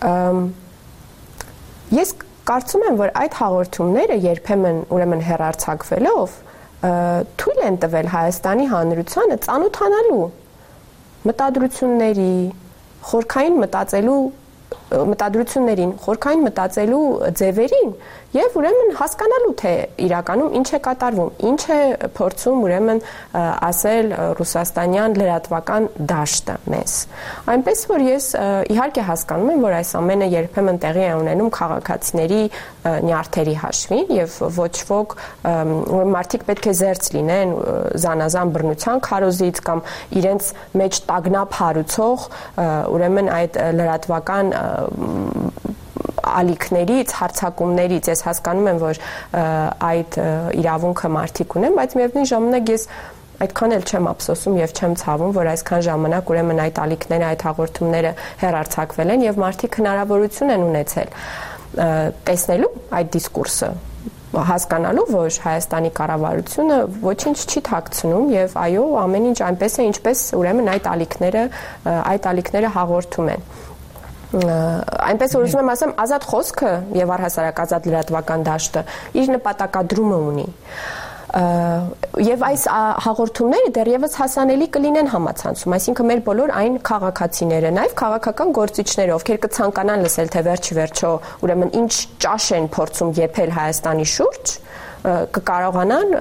ես կարծում եմ, որ այդ հաղորդումները երբեմն ուրեմն հեռարձակվելով թույլ են տվել Հայաստանի հանրությանը ծանոթանալու մտադրությունների, խորքային մտածելու մտադրություններին, խորքային մտածելու ձևերին եւ ուրեմն հասկանալու թե իրականում ինչ է կատարվում, ինչ է փորձում ուրեմն ասել ռուսաստանյան լրատվական դաշտը մեզ։ Այնպես որ ես իհարկե հասկանում եմ, որ այս ամենը երբեմն տեղի է ունենում քաղաքացիների նյարդերի հաշվին եւ ոչ ոք մարդիկ պետք է զերծ լինեն զանազան բռնության քարոզից կամ իրենց մեջ տագնապ հարուցող ուրեմն այդ լրատվական ալիքներից, հարցակումներից ես հասկանում եմ, որ այդ իրավունքը մարդիկ ունեն, բայց միևնույն ժամանակ ես այդքան էլ չեմ ափսոսում եւ չեմ ցավում, որ այսքան ժամանակ ուրեմն այդ ալիքները, այդ հաղորդումները հեռարձակվել են եւ մարդիկ հնարավորություն են ունեցել տեսնելու այդ դիսկուրսը, հասկանալու, որ Հայաստանի կառավարությունը ոչինչ չի թաքցնում եւ այո, ամեն ինչ այնպես է, ինչպես ուրեմն այդ ալիքները, այդ ալիքները հաղորդում են։ Այնպես որ ուզում եմ ասեմ, ազատ խոսքը եւ առհասարակ ազատ լրատվական դաշտը իր նպատակադրումը ունի։ Եվ այս հաղորդումները դեռևս հասանելի կլինեն համացանցում, այսինքն մեր բոլոր այն քաղաքացիները, նաև քաղաքական գործիչները, ովքեր կցանկանան լսել, թե վերջ-վերջո ուրեմն ինչ ճաշ են փորձում եփել Հայաստանի շուրջ, կկարողանան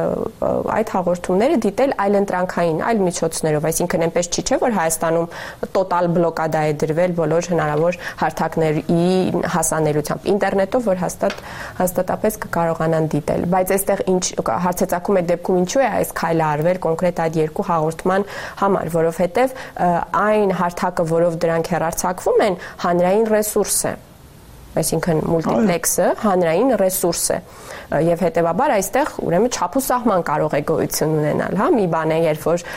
այդ հաղորդումները դիտել այլընտրանքային, այլ միջոցներով, այսինքն այնպես չի չէ, որ Հայաստանում տոտալ բլոկադա է դրվել բոլոր հնարավոր հարթակների հասանելիությամբ, ինտերնետով, որ հաստատ հաստատապես կկարողանան դիտել, բայց այստեղ ինչ հարցեցակում այդ դեպքում ինչու է այս քայլը արվել կոնկրետ այդ երկու հաղորդման համար, որովհետև այն հարթակը, որով դրանք հեռարձակվում են, հանրային ռեսուրս է, այսինքն մուլտիպլեքսը հանրային ռեսուրս է եւ հետեւաբար այստեղ ուրեմն չափուսահման կարող է գոյություն ունենալ, հա, մի բան է, երբ որ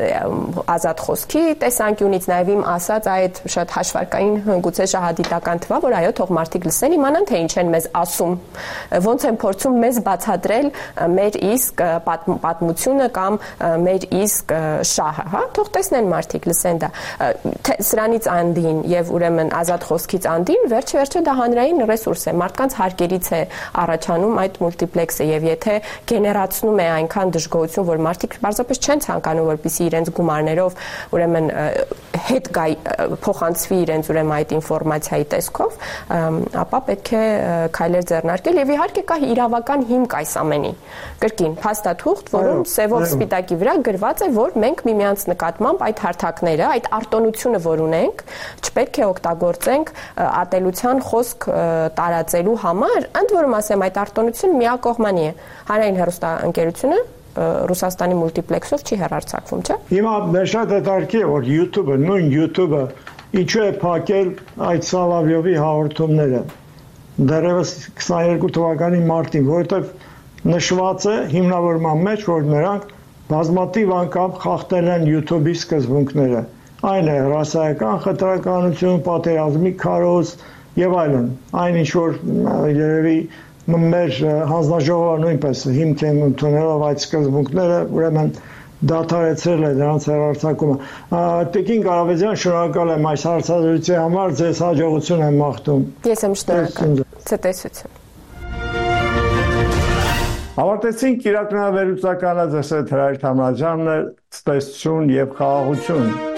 ազատ խոսքի տեսանկյունից նաեւ իմ ասած այդ շատ հաշվարկային գուցե շահադիտական թվա, որ այո, թող մարդիկ լսեն, իմանան թե ինչ են մեզ ասում, ոնց են փորձում մեզ բացատրել մեր իսկ պատմությունը կամ մեր իսկ շահը, հա, թող տեսնեն մարդիկ, լսեն դա, սրանից անդին եւ ուրեմն ազատ խոսքից անդին վերջ-վերջը դա հանրային ռեսուրս է, մարդկանց հարկերից է առաջանում այդ մուլտիպլեքսը եւ եթե գեներացնում է այնքան դժգոհություն, որ մարդիկ բարձրապես չեն ցանկանում, որպեսզի իրենց գումարներով ուրեմն հետ գա փոխանցվի իրենց ուրեմն այդ ինֆորմացիայի տեսքով, ապա պետք է քայլեր ձեռնարկել եւ իհարկե կա իրավական հիմք այս ամենի։ Կրկին փաստաթուղթ, որում սևով սպիտակի վրա գրված է, որ մենք միմյանց նկատմամբ այդ հարթակները, այդ արտոնությունը, որ ունենք, չպետք է օգտագործենք ատելության խոսք տարածելու համար, ընդ որում ասեմ այդ արտոնությունը միակողմանի է։ Հանրային հեռուստաընկերությունը Ռուսաստանի մուլտիպլեքսով չի հեռարձակվում, չէ՞։ Հիմա մեր շատ հետաքրքիր է, որ YouTube-ը, նույն YouTube-ը ինչու է փակել այդ Սալավյովի հաղորդումները դեռևս քսաներկու թվականի մարտին, որովհետև նշված է հիմնավորման մեջ, որ նրանք բազմաթիվ անգամ խախտել են YouTube-ի սկզբունքները։ Այն է ռասայական խտրականություն, պատերազմի քարոզ եւ այլն։ Այն ինչ որ երևի մեր հանձնաժողովը նույնպես հիմք են ընդունելով այդ սկզբունքները, ուրեմն դադարեցրել է դրանց հեռարձակումը։ Տիկին Կարապետյան, շնորհակալ եմ այս հարցազրույցի համար, ձեզ հաջողություն եմ մաղթում։ Ես եմ շնորհակալ։ Ցտեսություն։ Ավարտեցինք իրականավերուցականը ձեզ հետ Հրայր Թամրազյանն է, ցտեսություն եւ խաղաղություն։